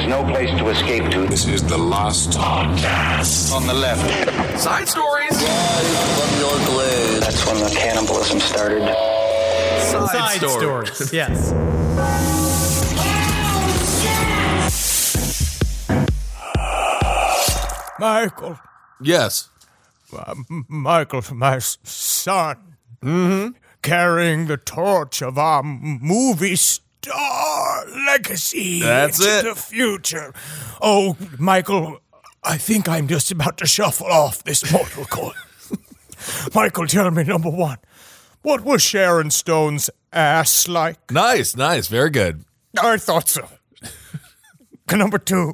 no place to escape to. This is the last podcast. On the left. Side stories. From your glade. That's when the cannibalism started. Side stories. Yes. Michael. Yes. Michael, my son. Carrying the torch of our movie star legacy That's into it. the future. Oh, Michael, I think I'm just about to shuffle off this mortal coil. Michael, tell me, number one, what was Sharon Stone's ass like? Nice. Very good. I thought so. Number two,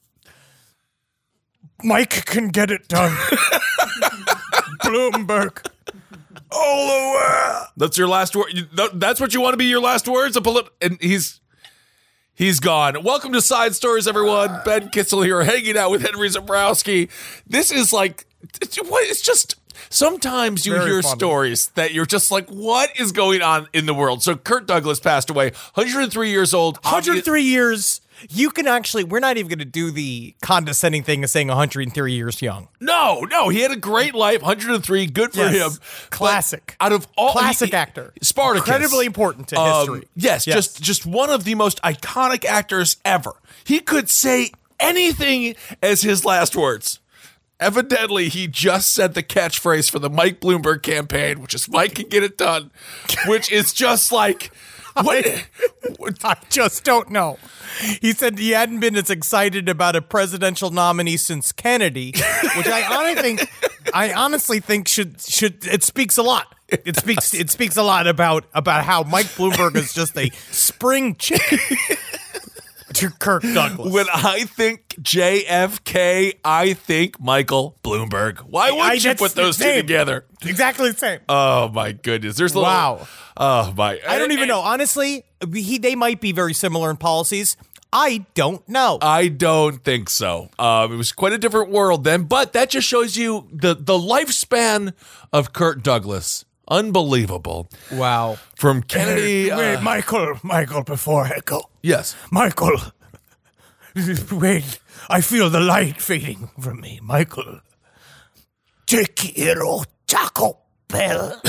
Mike can get it done. Bloomberg. All the way. That's your last word. That's what you want to be your last words? And he's gone. Welcome to Side Stories, everyone. Ben Kissel here, hanging out with Henry Zabrowski. This is like, it's just, sometimes you Very hear funny. stories that you're just like, what is going on in the world? So Kirk Douglas passed away, 103 years old. 103 years. You can actually, we're not even going to do the condescending thing of saying 103 years young. No, he had a great life, 103, good for him. Classic. But out of all Classic actor. Spartacus. Incredibly important to history. Yes, just one of the most iconic actors ever. He could say anything as his last words. Evidently, he just said the catchphrase for the Mike Bloomberg campaign, which is Mike can get it done, which is just like, what? I just don't know. He said he hadn't been as excited about a presidential nominee since Kennedy, which I honestly think should it speaks a lot. It speaks a lot about how Mike Bloomberg is just a spring chicken to Kirk Douglas. When I think JFK, I think Michael Bloomberg. Why would you put those two together? Exactly the same. Oh my goodness! There's a little, Wow. Oh my! I don't even know. Honestly, they might be very similar in policies. I don't know. I don't think so. It was quite a different world then, but that just shows you the lifespan of Kirk Douglas. Unbelievable. Wow. From Kennedy. Wait, Michael, before I go. Yes. Michael. Wait, I feel the light fading from me. Michael. Te quiero, Taco Bell.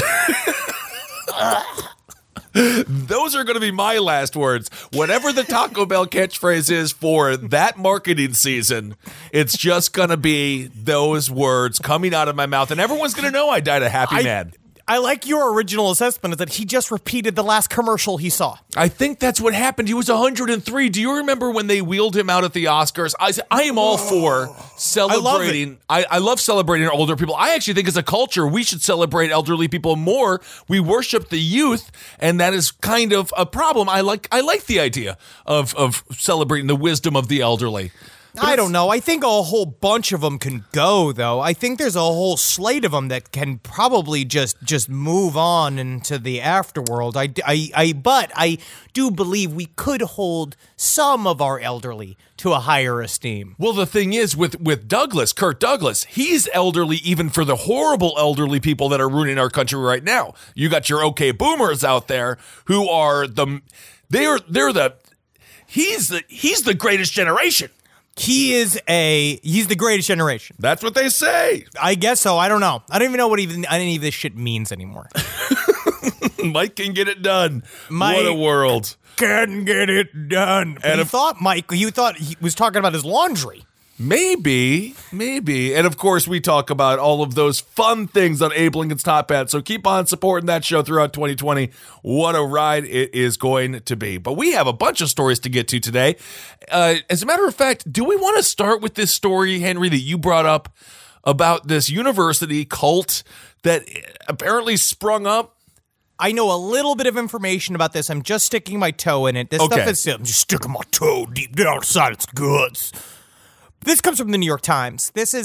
Those are going to be my last words. Whatever the Taco Bell catchphrase is for that marketing season, it's just going to be those words coming out of my mouth, and everyone's going to know I died a happy man. I like your original assessment is that he just repeated the last commercial he saw. I think that's what happened. He was 103. Do you remember when they wheeled him out at the Oscars? I am all for celebrating. I love celebrating older people. I actually think as a culture, we should celebrate elderly people more. We worship the youth, and that is kind of a problem. I like the idea of celebrating the wisdom of the elderly. I don't know. I think a whole bunch of them can go, though. I think there's a whole slate of them that can probably just move on into the afterworld. But I do believe we could hold some of our elderly to a higher esteem. Well, the thing is with Douglas, Kirk Douglas, he's elderly even for the horrible elderly people that are ruining our country right now. You got your okay boomers out there who are he's the greatest generation. He's the greatest generation. That's what they say. I guess so. I don't know. I don't even know what any of this shit means anymore. Mike can get it done. Mike what a world. Can get it done. And you thought he was talking about his laundry. Maybe. And of course, we talk about all of those fun things on Abe Lincoln's Top Hat. So keep on supporting that show throughout 2020. What a ride it is going to be. But we have a bunch of stories to get to today. As a matter of fact, do we want to start with this story, Henry, that you brought up about this university cult that apparently sprung up? I know a little bit of information about this. I'm just sticking my toe in it. This stuff is, I'm just sticking my toe deep down inside its guts. This comes from the New York Times. This is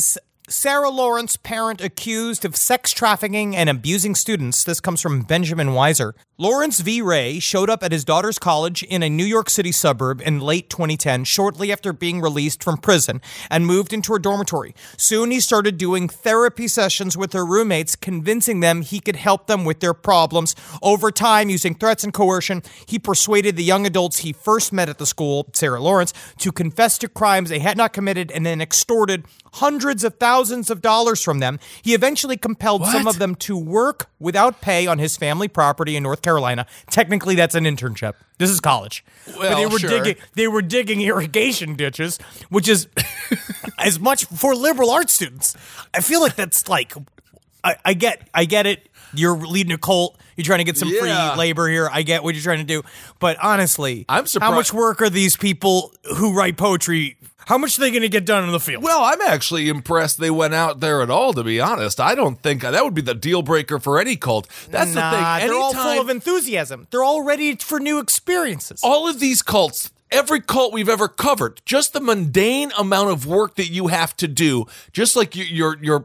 Sarah Lawrence, parent accused of sex trafficking and abusing students. This comes from Benjamin Weiser. Lawrence V. Ray showed up at his daughter's college in a New York City suburb in late 2010, shortly after being released from prison, and moved into her dormitory. Soon he started doing therapy sessions with her roommates, convincing them he could help them with their problems. Over time, using threats and coercion, he persuaded the young adults he first met at the school, Sarah Lawrence, to confess to crimes they had not committed and then extorted hundreds of thousands of dollars from them. He eventually compelled some of them to work without pay on his family property in North Carolina. Technically, that's an internship. This is college. Well, but they were digging irrigation ditches, which is as much for liberal arts students. I feel like that's like I get it. You're leading a cult. You're trying to get some free labor here. I get what you're trying to do. But honestly, I'm surprised. How much work are these people who write poetry? How much are they going to get done in the field? Well, I'm actually impressed they went out there at all, to be honest. I don't think that would be the deal breaker for any cult. That's the thing. They're all full of enthusiasm. They're all ready for new experiences. All of these cults, every cult we've ever covered, just the mundane amount of work that you have to do, just like you're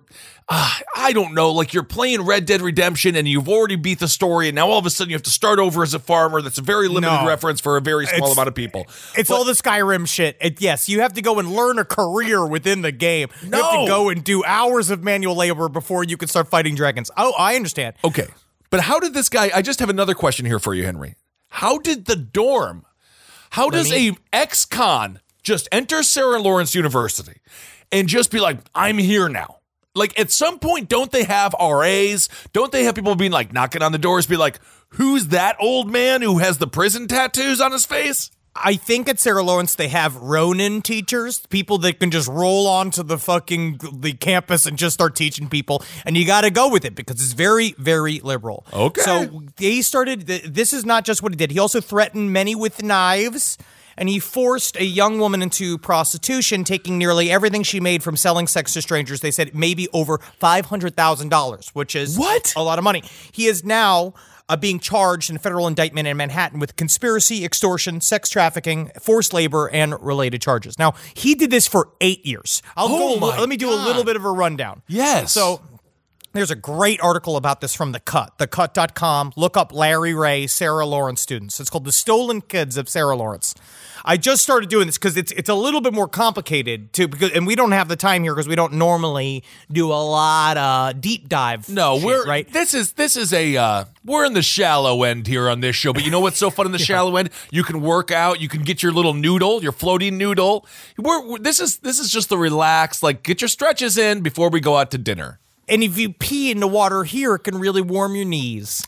I don't know, like you're playing Red Dead Redemption and you've already beat the story and now all of a sudden you have to start over as a farmer. That's a very limited reference for a very small amount of people. It's all the Skyrim shit. Yes, you have to go and learn a career within the game. You have to go and do hours of manual labor before you can start fighting dragons. Oh, I understand. Okay, but how did this guy, I just have another question here for you, Henry. How did the dorm, how does a ex-con just enter Sarah Lawrence University and just be like, I'm here now? Like, at some point, don't they have RAs? Don't they have people being like, knocking on the doors, be like, who's that old man who has the prison tattoos on his face? I think at Sarah Lawrence, they have Ronin teachers, people that can just roll onto the campus and just start teaching people. And you got to go with it because it's very, very liberal. Okay. So they started, this is not just what he did. He also threatened many with knives. And he forced a young woman into prostitution, taking nearly everything she made from selling sex to strangers. They said maybe over $500,000, which is a lot of money. He is now being charged in a federal indictment in Manhattan with conspiracy, extortion, sex trafficking, forced labor, and related charges. Now, he did this for 8 years. Let me do a little bit of a rundown. Yes. So there's a great article about this from The Cut, thecut.com. Look up Larry Ray, Sarah Lawrence students. It's called The Stolen Kids of Sarah Lawrence. I just started doing this because it's a little bit more complicated too, and we don't have the time here because we don't normally do a lot of deep dive. No, right. This is a we're in the shallow end here on this show, but you know what's so fun in the shallow end? You can work out, you can get your little noodle, your floating noodle. This is just the relaxed, like get your stretches in before we go out to dinner. And if you pee in the water here, it can really warm your knees.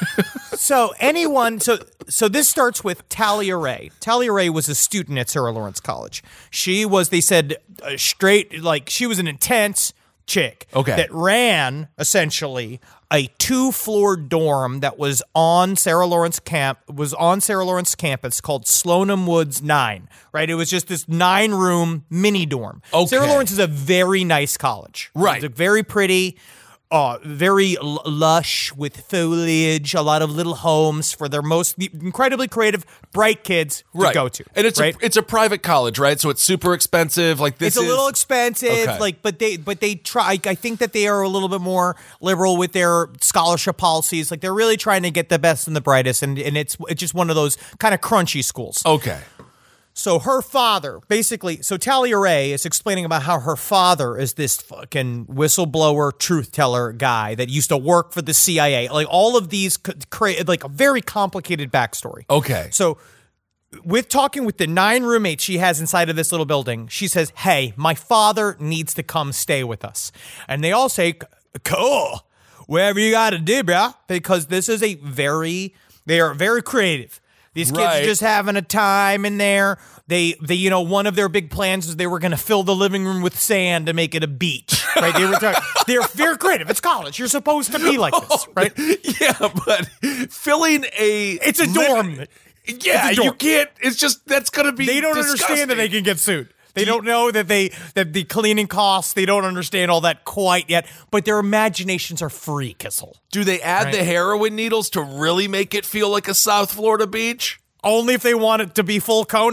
So this starts with Talia Ray. Talia Ray was a student at Sarah Lawrence College. She was, they said, she was an intense chick that ran essentially a 2-floor dorm that was on Sarah Lawrence campus called Slonim Woods 9. Right, it was just this 9-room mini dorm. Sarah Lawrence is a very nice college. Right, it's very pretty. Very lush with foliage, a lot of little homes for their most incredibly creative, bright kids to go to. And it's a private college, right? So it's super expensive. Like this, it's a little expensive. Okay. But they try. I think that they are a little bit more liberal with their scholarship policies. Like they're really trying to get the best and the brightest, and it's just one of those kind of crunchy schools. Okay. So her father, so Talia Ray is explaining about how her father is this fucking whistleblower, truth teller guy that used to work for the CIA. Like all of these create like a very complicated backstory. Okay. So with talking with the 9 roommates she has inside of this little building, she says, hey, my father needs to come stay with us. And they all say, cool, whatever you got to do, bro. Because this is they are very creative. These kids are just having a time in there. They one of their big plans is they were going to fill the living room with sand to make it a beach. Right? They're very creative. It's college. You're supposed to be like this, right? Yeah, but filling it's a dorm. Yeah, you can't. It's just that's going to be. They don't disgusting. understand that they can get sued. They don't know that the cleaning costs, they don't understand all that quite yet, but their imaginations are free, Kissel. Do they add the heroin needles to really make it feel like a South Florida beach? Only if they want it to be full coney.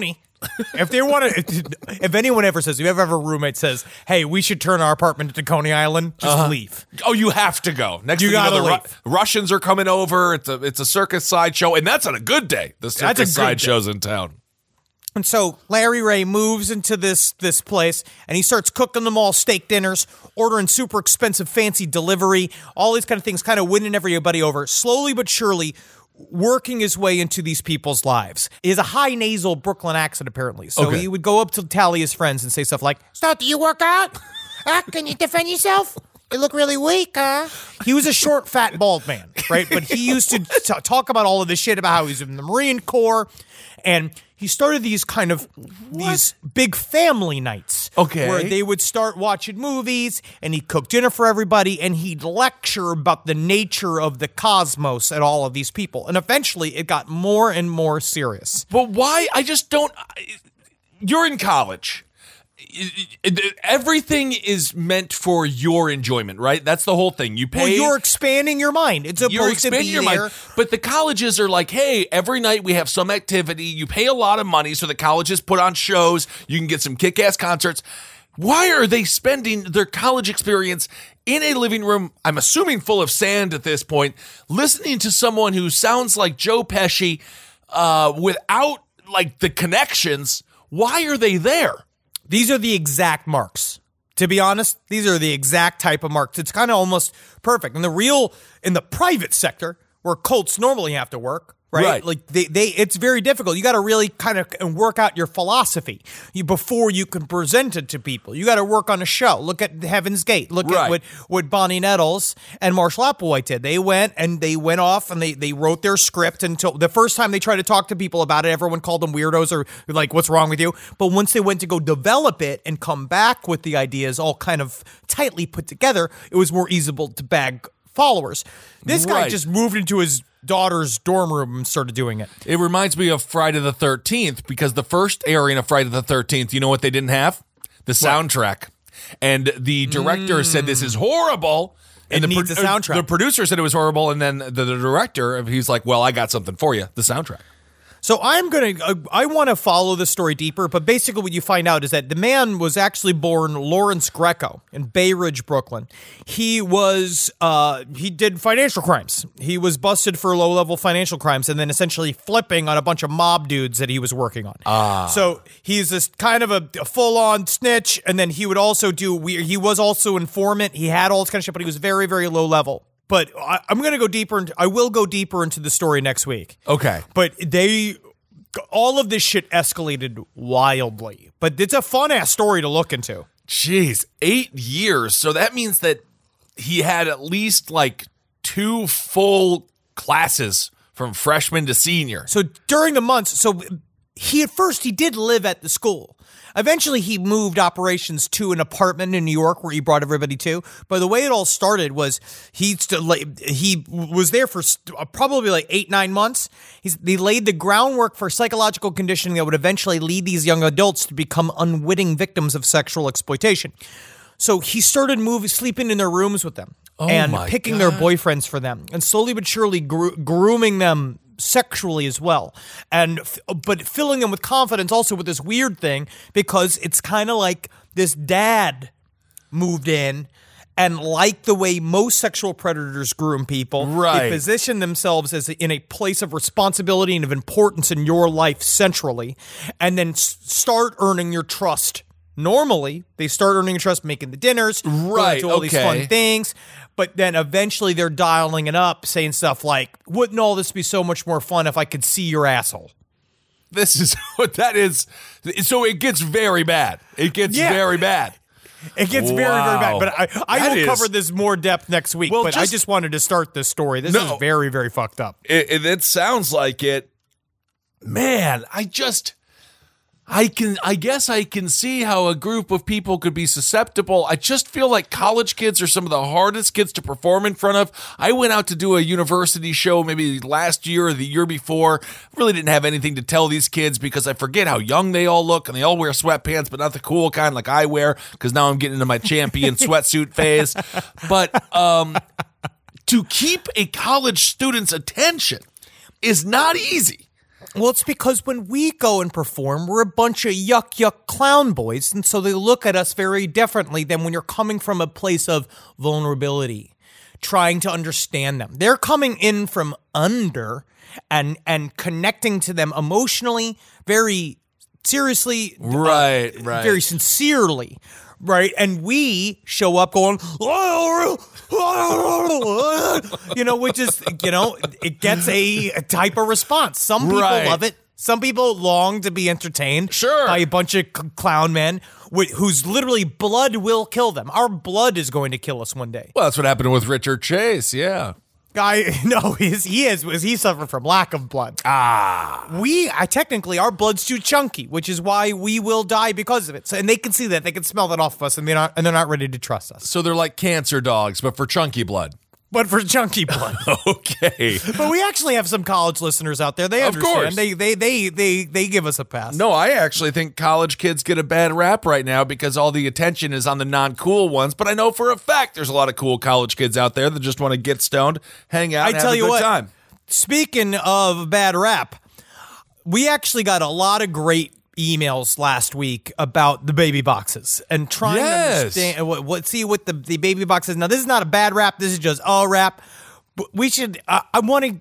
If they want to, if anyone ever says, if you ever have a roommate says, "Hey, we should turn our apartment into Coney Island," just leave. Oh, you have to go. Next You thing you know, gotta the Russians are coming over. It's a circus sideshow, and that's on a good day. The circus sideshows in town. And so Larry Ray moves into this place, and he starts cooking them all steak dinners, ordering super expensive fancy delivery, all these kind of things, kind of winning everybody over, slowly but surely working his way into these people's lives. He has a high nasal Brooklyn accent, apparently. So he would go up to Talia's friends and say stuff like, "So, do you work out? Can you defend yourself? You look really weak, huh?" He was a short, fat, bald man, right? But he used to talk about all of this shit about how he's in the Marine Corps, and he started these kind of these big family nights, where they would start watching movies, and he'd cook dinner for everybody, and he'd lecture about the nature of the cosmos and all of these people, and eventually it got more and more serious. But why? I just don't. You're in college. Everything is meant for your enjoyment, right? That's the whole thing. You pay. Well, you're expanding your mind. It's supposed to be your there. mind. But the colleges are like, hey, every night we have some activity. You pay a lot of money, so the colleges put on shows. You can get some kick-ass concerts. Why are they spending their college experience in a living room, I'm assuming full of sand at this point, listening to someone who sounds like Joe Pesci without like the connections? Why are they there? These are the exact marks. To be honest, these are the exact type of marks. It's kind of almost perfect. In the private sector, where cults normally have to work, right? Like it's very difficult. You got to really kind of work out your philosophy before you can present it to people. You got to work on a show. Look at Heaven's Gate. Look at what Bonnie Nettles and Marshall Applewhite did. They went off and they wrote their script until the first time they tried to talk to people about it, everyone called them weirdos or like, what's wrong with you? But once they went to go develop it and come back with the ideas all kind of tightly put together, it was more easy to bag followers. This guy just moved into his daughter's dorm room and started doing it. It reminds me of Friday the 13th, because the first airing of Friday the 13th, you know what they didn't have? The soundtrack. And the director said this is horrible. And it needs a soundtrack. The producer said it was horrible, and then the director, he's like, well, I got something for you, the soundtrack. So I want to follow the story deeper, but basically what you find out is that the man was actually born Lawrence Greco in Bay Ridge, Brooklyn. He did financial crimes. He was busted for low-level financial crimes and then essentially flipping on a bunch of mob dudes that he was working on. So he's this kind of a full-on snitch, and then he would also he was also informant. He had all this kind of shit, but he was very, very low-level. But I'm going to go deeper. I will go deeper into the story next week. Okay. But all of this shit escalated wildly. But it's a fun-ass story to look into. Jeez, 8 years. So that means that he had at least like 2 full classes from freshman to senior. So during the months, he did live at the school. Eventually, he moved operations to an apartment in New York where he brought everybody to. But the way it all started was he was there for probably like 8-9 months. They laid the groundwork for psychological conditioning that would eventually lead these young adults to become unwitting victims of sexual exploitation. So he started sleeping in their rooms with them and picking their boyfriends for them, and slowly but surely grooming them sexually as well, but filling them with confidence also with this weird thing, because it's kind of like this dad moved in, and like the way most sexual predators groom people, they position themselves as in a place of responsibility and of importance in your life centrally, and then start earning your trust. Normally, they start earning your trust, making the dinners, going to all these fun things, but then eventually they're dialing it up, saying stuff like, wouldn't all this be so much more fun if I could see your asshole? This is what that is. So it gets very bad. It gets very bad. It gets very, very bad. But I will cover this more depth next week, but I just wanted to start this story. This is very, very fucked up. It sounds like it. Man, I guess I can see how a group of people could be susceptible. I just feel like college kids are some of the hardest kids to perform in front of. I went out to do a university show maybe last year or the year before. Really didn't have anything to tell these kids because I forget how young they all look, and they all wear sweatpants, but not the cool kind like I wear, because now I'm getting into my champion sweatsuit phase. But to keep a college student's attention is not easy. Well, it's because when we go and perform, we're a bunch of yuck clown boys, and so they look at us very differently than when you're coming from a place of vulnerability, trying to understand them. They're coming in from under and connecting to them emotionally, very seriously, Right. very sincerely. Right, and we show up going, which is, it gets a type of response. Some people love it. Some people long to be entertained by a bunch of clown men whose literally blood will kill them. Our blood is going to kill us one day. Well, that's what happened with Richard Chase, yeah. He suffered from lack of blood. Technically, our blood's too chunky, which is why we will die because of it. So, and they can see that, they can smell that off of us, and they're not ready to trust us. So they're like cancer dogs, but for chunky blood. But for chunky blood. Okay. But we actually have some college listeners out there. They understand. Of course. They give us a pass. No, I actually think college kids get a bad rap right now because all the attention is on the non-cool ones. But I know for a fact there's a lot of cool college kids out there that just want to get stoned, hang out, and have a good time. Speaking of bad rap, we actually got a lot of great emails last week about the baby boxes and trying to understand what the baby boxes. Now, this is not a bad rap. This is just a rap. But we should. I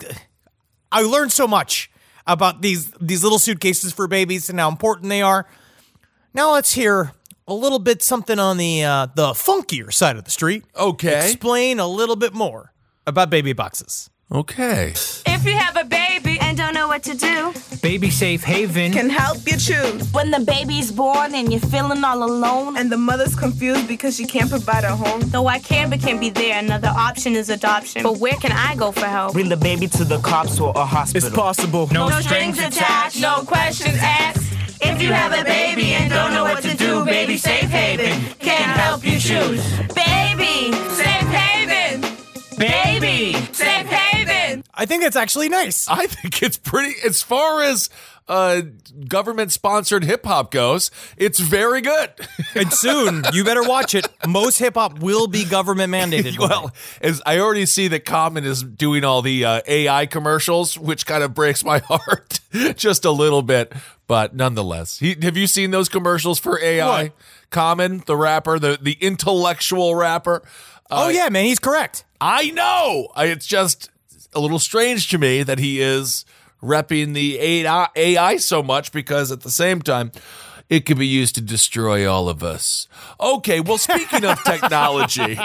learned so much about these little suitcases for babies and how important they are. Now let's hear a little bit something on the funkier side of the street. Okay, explain a little bit more about baby boxes. Okay. If you have a baby and don't know what to do, Baby Safe Haven can help you choose. when the baby's born and you're feeling all alone, And the mother's confused because she can't provide a home. though I can but can't be there, another option is adoption. But where can I go for help? Bring the baby to the cops or a hospital. It's possible. No No strings attached, no questions asked. If you have a baby and don't know what to do, Baby Safe Haven can help you choose. Baby Safe Haven. Baby Safe Haven. I think it's actually nice. I think it's pretty, as far as government-sponsored hip-hop goes, it's very good. And soon, you better watch it. Most hip-hop will be government mandated. Well, as I already see that Common is doing all the AI commercials, which kind of breaks my heart just a little bit, but nonetheless. Have you seen those commercials for AI? What? Common, the rapper, the intellectual rapper. Oh, yeah, man, he's correct. I know. It's just a little strange to me that he is repping the AI so much, because at the same time, it could be used to destroy all of us. Okay, well, speaking of technology,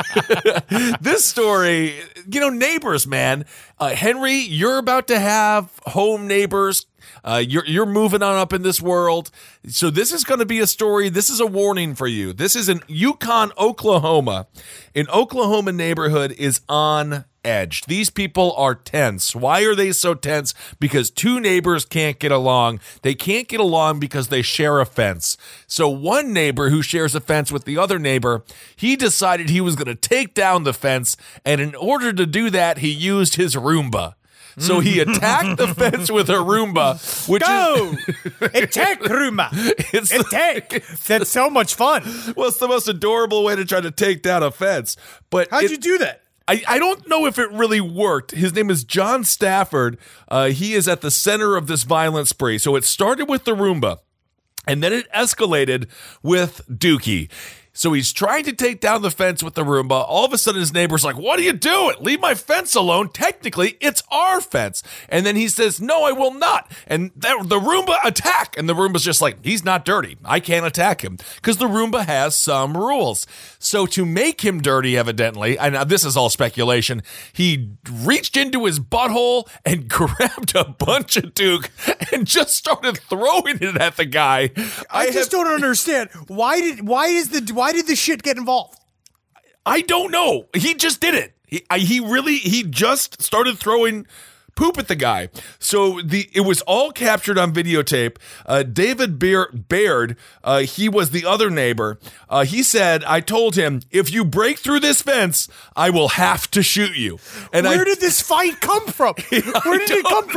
this story, neighbors, man. Henry, you're about to have home neighbors. You're moving on up in this world. So this is going to be a story. This is a warning for you. This is in Yukon, Oklahoma. An Oklahoma neighborhood is on edge. These people are tense. Why are they so tense? Because two neighbors can't get along. They can't get along because they share a fence. So one neighbor who shares a fence with the other neighbor, he decided he was going to take down the fence. And in order to do that, he used his Roomba. So he attacked the fence with a Roomba, which Attack Roomba. Attack. That's so much fun. Well, it's the most adorable way to try to take down a fence. But How'd you do that? I don't know if it really worked. His name is John Stafford. He is at the center of this violent spree. So it started with the Roomba, and then it escalated with Dookie. So he's trying to take down the fence with the Roomba. All of a sudden, his neighbor's like, "What are you doing? Leave my fence alone. Technically, it's our fence." And then he says, "No, I will not." And the Roomba attack. And the Roomba's just like, "He's not dirty. I can't attack him." Because the Roomba has some rules. So to make him dirty, evidently, and this is all speculation, he reached into his butthole and grabbed a bunch of Duke and just started throwing it at the guy. I just don't understand. Why did the shit get involved? I don't know. He just did it. He just started throwing poop at the guy. So it was all captured on videotape. David Baird, he was the other neighbor. He said, "I told him, if you break through this fence, I will have to shoot you." And Where did this fight come from? Where did it come from?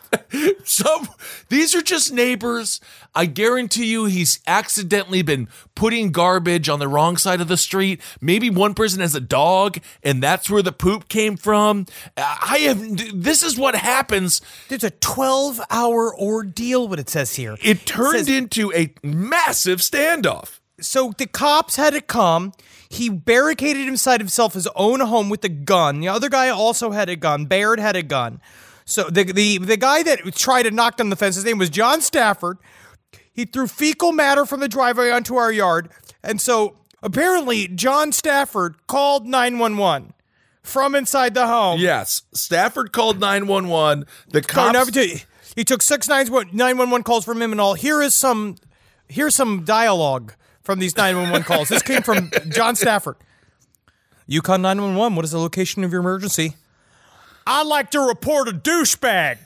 These are just neighbors. I guarantee you he's accidentally been putting garbage on the wrong side of the street. Maybe one person has a dog and that's where the poop came from. This is what happens. There's a 12-hour ordeal, what it says here. It turned into a massive standoff. So the cops had to come. He barricaded inside himself his own home with a gun. The other guy also had a gun. Baird had a gun. So the guy that tried to knock down the fence, his name was John Stafford. He threw fecal matter from the driveway onto our yard. And so apparently John Stafford called 911 from inside the home. Yes, Stafford called 911. The cops... He took 6 911 calls from him and all. Here's some dialogue from these 911 calls. This came from John Stafford. Yukon 911, what is the location of your emergency? I'd like to report a douchebag.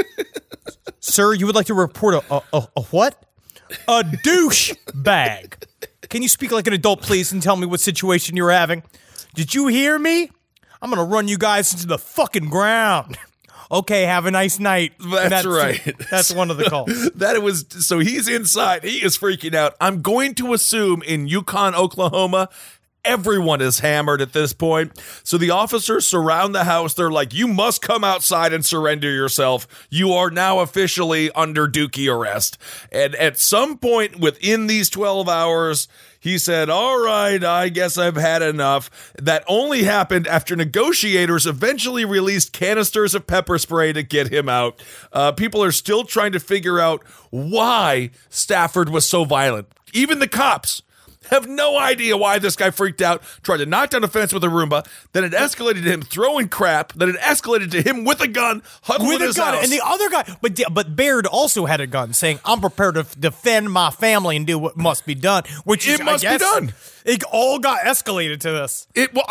Sir, you would like to report a what? A douchebag. Can you speak like an adult, please, and tell me what situation you're having? Did you hear me? I'm going to run you guys into the fucking ground. Okay, have a nice night. That's right. That's one of the calls. So he's inside. He is freaking out. I'm going to assume in Yukon, Oklahoma, everyone is hammered at this point. So the officers surround the house. They're like, you must come outside and surrender yourself. You are now officially under Dookie arrest. And at some point within these 12 hours, he said, all right, I guess I've had enough. That only happened after negotiators eventually released canisters of pepper spray to get him out. People are still trying to figure out why Stafford was so violent. Even the cops have no idea why this guy freaked out, tried to knock down a fence with a Roomba, then it escalated to him throwing crap, then it escalated to him with a gun, huddled in his house. And the other guy, but Baird also had a gun, saying, I'm prepared to defend my family and do what must be done, which is, it must be done. It all got escalated to this.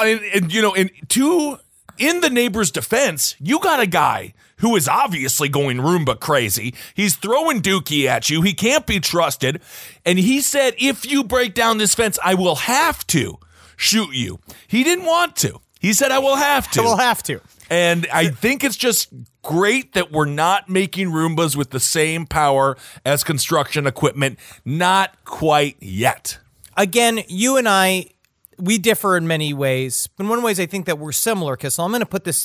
In the neighbor's defense, you got a guy who is obviously going Roomba crazy. He's throwing Dookie at you. He can't be trusted. And he said, if you break down this fence, I will have to shoot you. He didn't want to. He said, I will have to. I will have to. And I think it's just great that we're not making Roombas with the same power as construction equipment. Not quite yet. Again, you and I, we differ in many ways. In one ways, I think that we're similar, Kissel. I'm going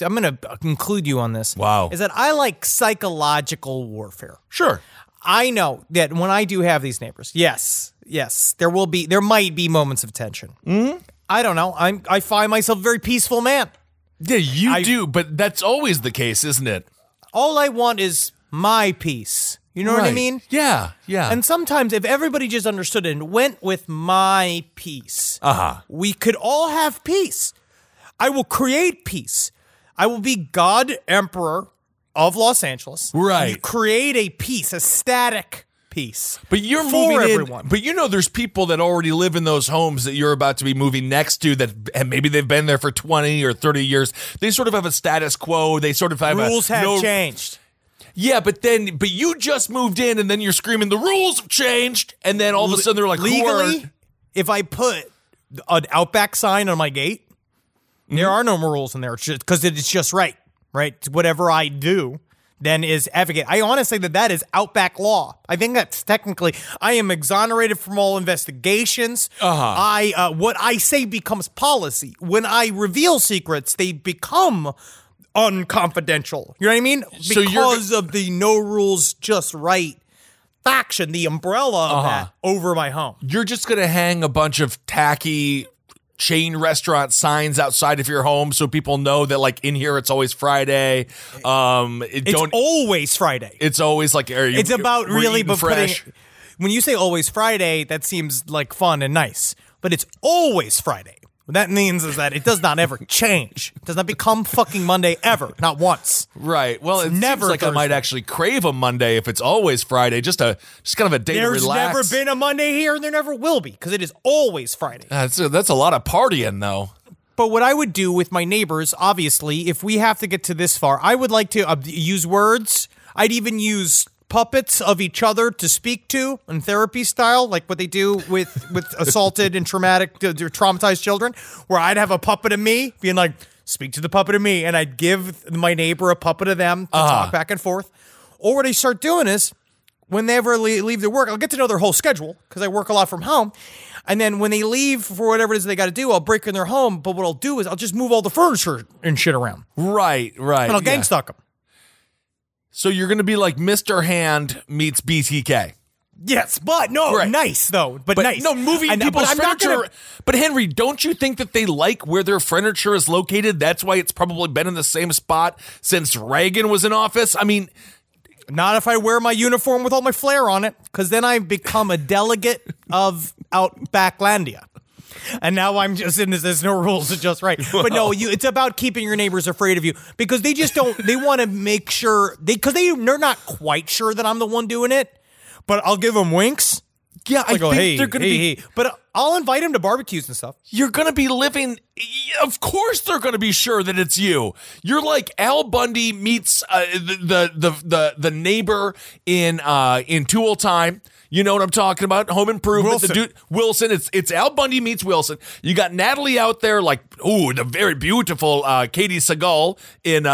to include you on this. Wow. Is that I like psychological warfare. Sure. I know that when I do have these neighbors, yes, there might be moments of tension. Mm-hmm. I don't know. I find myself a very peaceful man. Yeah, you do, but that's always the case, isn't it? All I want is my peace. You know what I mean? Yeah. And sometimes if everybody just understood it and went with my peace, we could all have peace. I will create peace. I will be God Emperor of Los Angeles. Right. Create a peace, a static peace. But you're for moving everyone. But there's people that already live in those homes that you're about to be moving next to and maybe they've been there for 20 or 30 years. They sort of have a status quo. They sort of have rules have changed. Yeah, but you just moved in and then you're screaming, the rules have changed. And then all of a sudden they're like, legally, if I put an Outback sign on my gate, there are no more rules in there because it's just right? Whatever I do then is advocate. I honestly think that is Outback law. I think that's technically, I am exonerated from all investigations. What I say becomes policy. When I reveal secrets, they become unconfidential. You know what I mean? Because of the no rules, just right faction, the umbrella of that over my home. You're just going to hang a bunch of tacky chain restaurant signs outside of your home so people know that, like, in here it's always Friday. It's always Friday. It's always like, it's about really, but fresh. When you say always Friday, that seems like fun and nice, but it's always Friday. What that means is that it does not ever change. It does not become fucking Monday ever, not once. Right. Well, it never seems like Thursday. I might actually crave a Monday if it's always Friday. Just kind of a day to relax. There's never been a Monday here, and there never will be, because it is always Friday. That's a lot of partying, though. But what I would do with my neighbors, obviously, if we have to get to this far, I would like to use words. I'd even use puppets of each other to speak to in therapy style, like what they do with assaulted and traumatized children, where I'd have a puppet of me being like, speak to the puppet of me, and I'd give my neighbor a puppet of them to talk back and forth. Or what I start doing is, when they ever leave their work, I'll get to know their whole schedule because I work a lot from home. And then when they leave for whatever it is they got to do, I'll break in their home. But what I'll do is I'll just move all the furniture and shit around. Right. And I'll gang stalk them. So you're going to be like Mr. Hand meets BTK. Yes, but no, Right. nice though. But nice. No, moving And- people's but I'm not furniture. gonna- But Henry, don't you think that they like where their furniture is located? That's why it's probably been in the same spot since Reagan was in office. I mean, Not if I wear my uniform with all my flair on it, because then I become a delegate of Outbacklandia. And now I'm just in this. There's no rules. It's just right. But no, it's about keeping your neighbors afraid of you because they just don't. They want to make sure they're not quite sure that I'm the one doing it. But I'll give them winks. yeah, I I go, think hey, they're going to be. hey. But I'll invite them to barbecues and stuff. You're going to be living. Of course, they're going to be sure that it's you. You're like Al Bundy meets the neighbor in Tool Time. You know what I'm talking about? Home Improvement. Wilson. The dude Wilson. It's Al Bundy meets Wilson. You got Natalie out there, like the very beautiful Katie Sagal in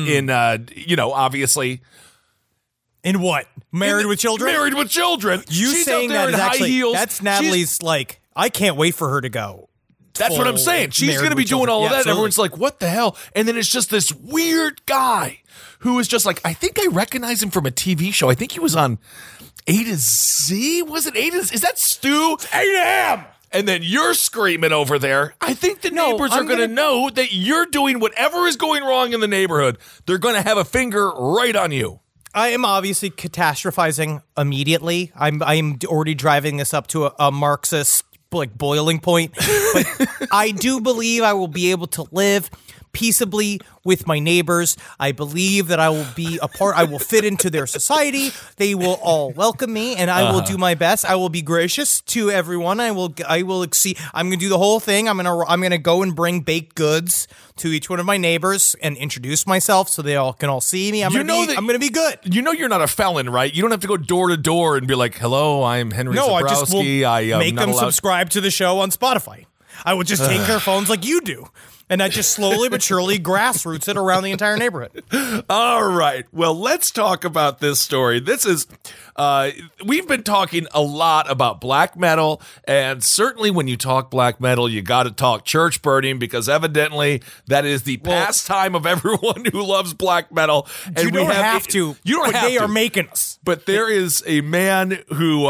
obviously. In what? Married with Children? Married with Children. You She's saying out there that in is high actually heels. that's She's- Natalie's. Like, I can't wait for her to go. That's what I'm full saying. She's Married going to be with doing Children. all of Yeah, that. absolutely. Everyone's like, what the hell? And then it's just this weird guy who is just like, I think I recognize him from a TV show. I think he was on A to Z. Was it A to Z? Is that Stu? It's A.M. And then you're screaming over there. I think the neighbors are I'm going to gonna- know that you're doing whatever is going wrong in the neighborhood. They're going to have a finger right on you. I am obviously catastrophizing immediately. I'm already driving this up to a Marxist boiling point. But I do believe I will be able to live peaceably with my neighbors. I believe that I will be a part. I will fit into their society. They will all welcome me, and I will do my best. I will be gracious to everyone. I will exceed. I'm going to do the whole thing. I'm going to go and bring baked goods to each one of my neighbors and introduce myself so they all can see me. I'm going to be good. You know you're not a felon, right? You don't have to go door to door and be like, hello, I'm Henry No, I just will Zabrowski. I am make not them allowed- subscribe to the show on Spotify. I would just take their phones like you do. And I just slowly but surely grassroots it around the entire neighborhood. All right. Well, let's talk about this story. This is, we've been talking a lot about black metal, and certainly when you talk black metal, you got to talk church burning because evidently that is the pastime of everyone who loves black metal. And You we don't have to. You don't but have they to. are making us. But there is a man who,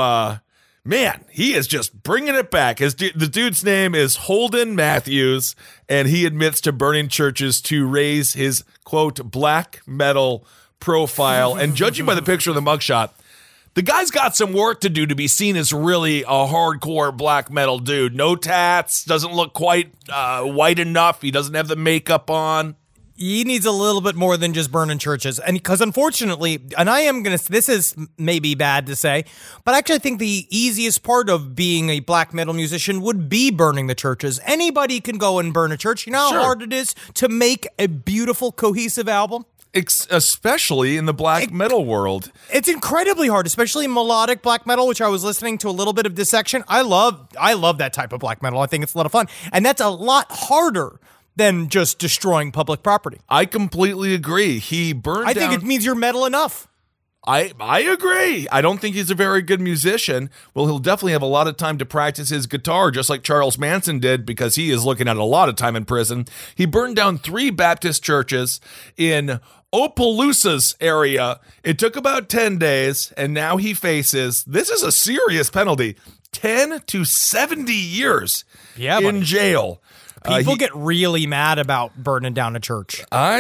he is just bringing it back. The dude's name is Holden Matthews, and he admits to burning churches to raise his, quote, black metal profile. And judging by the picture of the mugshot, the guy's got some work to do to be seen as really a hardcore black metal dude. No tats, doesn't look quite white enough. He doesn't have the makeup on. He needs a little bit more than just burning churches. And because unfortunately, and this is maybe bad to say, but actually I think the easiest part of being a black metal musician would be burning the churches. Anybody can go and burn a church. You know how hard it is to make a beautiful, cohesive album? Especially in the black metal world. It's incredibly hard, especially melodic black metal, which I was listening to a little bit of Dissection. I love that type of black metal. I think it's a lot of fun. And that's a lot harder than just destroying public property. I completely agree. He burned I down... think it means you're metal enough. I agree. I don't think he's a very good musician. Well, he'll definitely have a lot of time to practice his guitar, just like Charles Manson did, because he is looking at a lot of time in prison. He burned down 3 Baptist churches in Opelousas area. It took about 10 days, and now he faces, this is a serious penalty, 10 to 70 years in jail. People get really mad about burning down a church.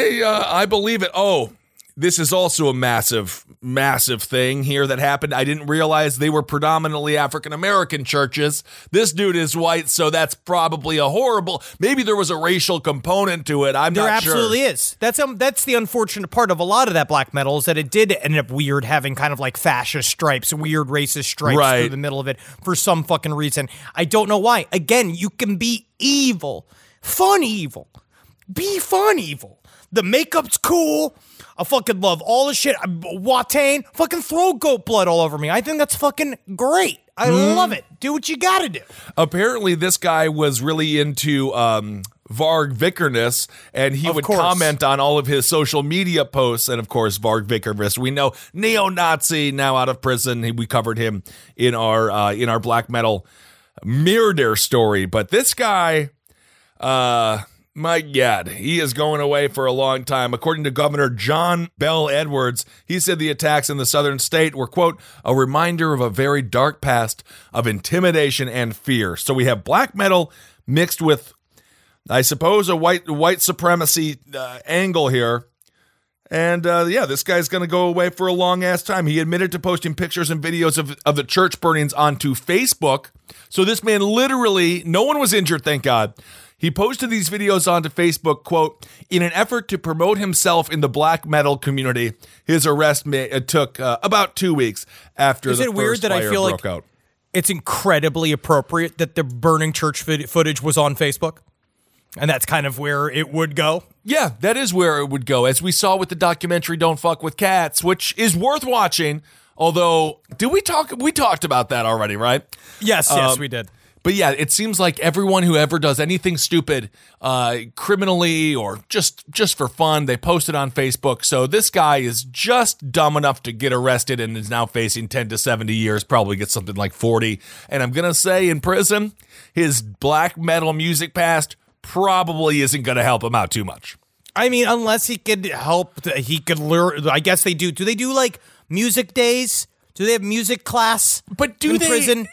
I believe it. Oh, this is also a massive, massive thing here that happened. I didn't realize they were predominantly African-American churches. This dude is white, so that's probably a horrible... Maybe there was a racial component to it. I'm There not sure. absolutely is. That's the unfortunate part of a lot of that black metal is that it did end up weird, having kind of like fascist stripes, weird racist stripes through the middle of it for some fucking reason. I don't know why. Again, you can be evil. Fun evil. Be fun evil. The makeup's cool. I fucking love all the shit. Watain, fucking throw goat blood all over me. I think that's fucking great. I love it. Do what you gotta do. Apparently, this guy was really into Varg Vikernes, and he Of would course. comment on all of his social media posts. And of course, Varg Vikernes, we know, neo-Nazi, now out of prison. We covered him in our black metal Murder story. But this guy, my God, he is going away for a long time. According to Governor John Bell Edwards, he said the attacks in the southern state were, quote, a reminder of a very dark past of intimidation and fear. So we have black metal mixed with, I suppose, a white supremacy angle here. And this guy's going to go away for a long ass time. He admitted to posting pictures and videos of the church burnings onto Facebook. So this man literally, no one was injured, thank God. He posted these videos onto Facebook, quote, in an effort to promote himself in the black metal community. His arrest took about 2 weeks after Is the it weird first that I fire feel broke like out. it's incredibly appropriate that the burning church footage was on Facebook? And that's kind of where it would go? Yeah, that is where it would go. As we saw with the documentary Don't Fuck with Cats, which is worth watching. Although, we talked about that already, right? Yes, we did. But yeah, it seems like everyone who ever does anything stupid, criminally or just for fun, they post it on Facebook. So this guy is just dumb enough to get arrested and is now facing 10 to 70 years, probably gets something like 40. And I'm going to say in prison, his black metal music past probably isn't going to help him out too much. I mean, unless he could help, he could learn. I guess they do. Do they do like music days? Do they have music class? But do in they? Prison?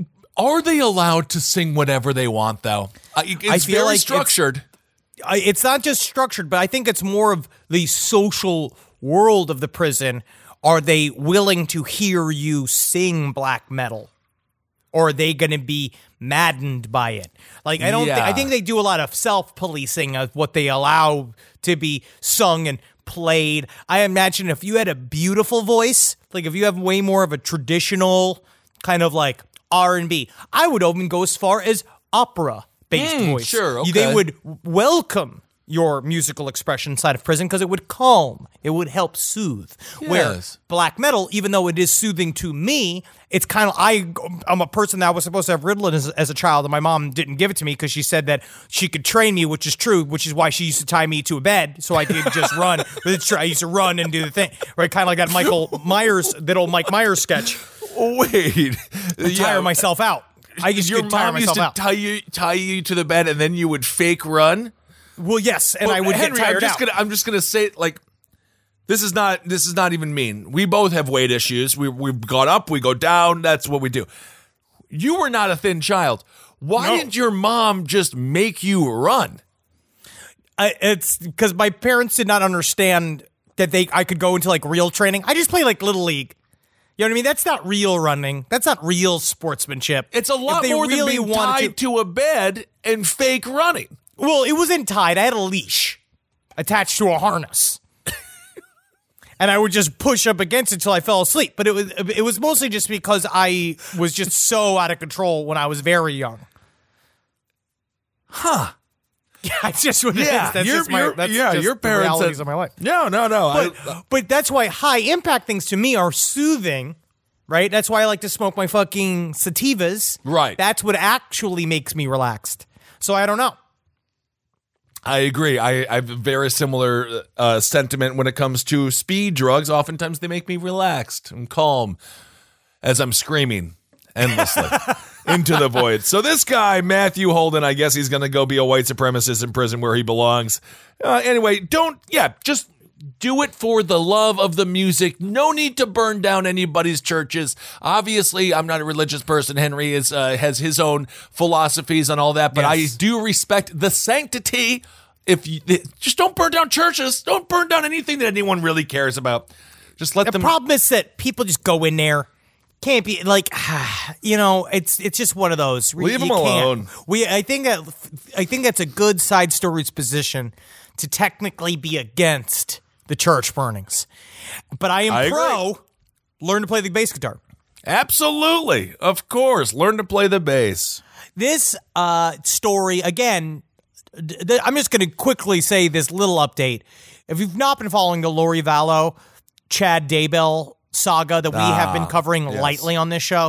Are they allowed to sing whatever they want, though? It's feel very like structured. It's not just structured, but I think it's more of the social world of the prison. Are they willing to hear you sing black metal? Or are they going to be maddened by it? Like, I think they do a lot of self-policing of what they allow to be sung and played. I imagine if you had a beautiful voice, like if you have way more of a traditional kind of like R&B, I would even go as far as opera-based voice. Sure, okay. They would welcome your musical expression inside of prison because it would calm, it would help soothe. Yes. Where black metal, even though it is soothing to me, it's kind of, I'm a person that was supposed to have Ritalin as a child, and my mom didn't give it to me because she said that she could train me, which is true, which is why she used to tie me to a bed so I could just run. I used to run and do the thing, right? Kind of like that Michael Myers, that old Mike Myers sketch. Wait. Tire myself out. I used Your to tire mom used myself to out. tie you to the bed and then you would fake run? Well, yes, and I would Henry, get tired out. I'm just gonna say, like, this is not even mean. We both have weight issues. We've gone up, we go down. That's what we do. You were not a thin child. Why didn't your mom just make you run? It's because my parents did not understand that I could go into like real training. I just play like Little League. You know what I mean? That's not real running. That's not real sportsmanship. It's a lot more than being tied to a bed and fake running. Well, it wasn't tied. I had a leash attached to a harness. And I would just push up against it until I fell asleep. But it was mostly just because I was just so out of control when I was very young. Huh. Yeah, it's just what it is. That's just your the parents realities of my life. No. But that's why high impact things to me are soothing, right? That's why I like to smoke my fucking sativas. Right. That's what actually makes me relaxed. So I don't know. I agree. I have a very similar sentiment when it comes to speed drugs. Oftentimes they make me relaxed and calm as I'm screaming endlessly into the void. So this guy, Matthew Holden, I guess he's going to go be a white supremacist in prison where he belongs. Anyway, just do it for the love of the music. No need to burn down anybody's churches. Obviously, I'm not a religious person. Henry has his own philosophies on all that, but Yes. I do respect the sanctity. Just don't burn down churches. Don't burn down anything that anyone really cares about. Just let them. The problem is that people just go in there. Can't be like, it's just one of those. Leave them You can't. alone. I think that's a good side story's position to technically be against the church burnings. But I am pro learn to play the bass guitar. Absolutely. Of course. Learn to play the bass. This story, again, I'm just going to quickly say this little update. If you've not been following the Lori Vallow, Chad Daybell saga that we have been covering lightly on this show,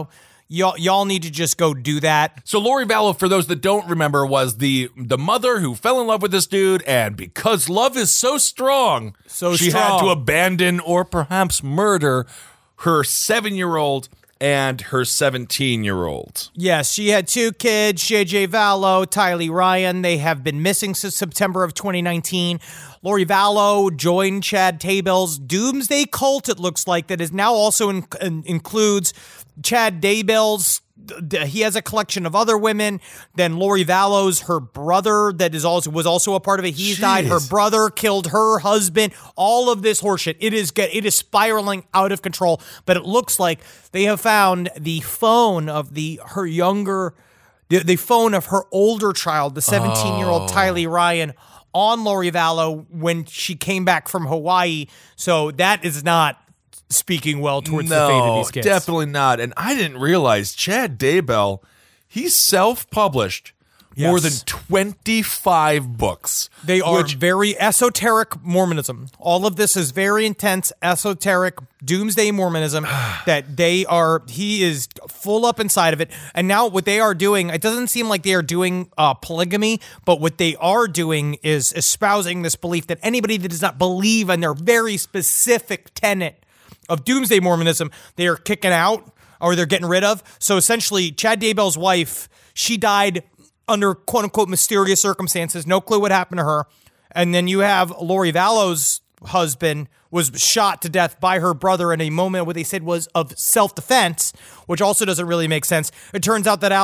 Y'all need to just go do that. So Lori Vallow, for those that don't remember, was the mother who fell in love with this dude, and because love is so strong, she had to abandon or perhaps murder her 7-year-old and her 17-year-old. Yes, she had 2 kids, JJ Vallow, Tylee Ryan. They have been missing since September of 2019. Lori Vallow joined Chad Daybell's Doomsday Cult, it looks like, that is now also includes Chad Daybell's. He has a collection of other women. Then Lori Vallow's, her brother, was also a part of it. He's died. Her brother killed her husband. All of this horseshit. It is spiraling out of control. But it looks like they have found the phone of the phone of her older child, the 17-year-old Tylee Ryan, on Lori Vallow when she came back from Hawaii. So that is not speaking well towards the fate of these kids. Definitely not. And I didn't realize Chad Daybell, he's self-published more than 25 books. They are very esoteric Mormonism. All of this is very intense, esoteric, doomsday Mormonism that he is full up inside of it. And now what they are doing, it doesn't seem like they are doing polygamy, but what they are doing is espousing this belief that anybody that does not believe in their very specific tenet of doomsday Mormonism, they are kicking out or they're getting rid of. So essentially, Chad Daybell's wife, she died under quote-unquote mysterious circumstances. No clue what happened to her. And then you have Lori Vallow's husband was shot to death by her brother in a moment what they said was of self-defense, which also doesn't really make sense. It turns out that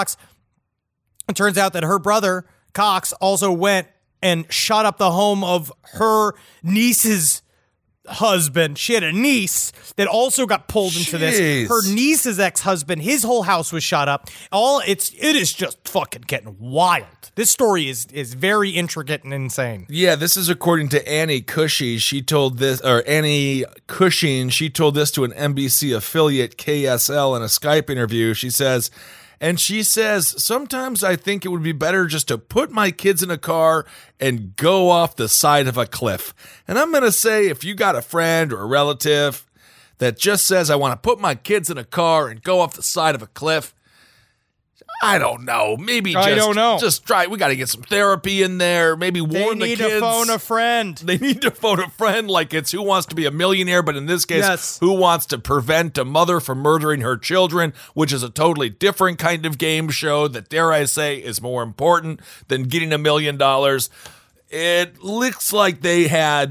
her brother, Cox, also went and shot up the home of her niece's husband. She had a niece that also got pulled into this. Her niece's ex-husband, his whole house was shot up. It is just fucking getting wild. This story is very intricate and insane. Yeah, this is according to Annie Cushing. She told this to an NBC affiliate, KSL, in a Skype interview. She says, sometimes I think it would be better just to put my kids in a car and go off the side of a cliff. And I'm going to say, if you got a friend or a relative that just says, I want to put my kids in a car and go off the side of a cliff, I don't know. Just try. We got to get some therapy in there. Maybe warn the kids. They need to phone a friend. They need to phone a friend, like it's Who Wants to Be a Millionaire, but in this case, Who Wants to Prevent a Mother from Murdering Her Children, which is a totally different kind of game show that, dare I say, is more important than getting $1 million. It looks like they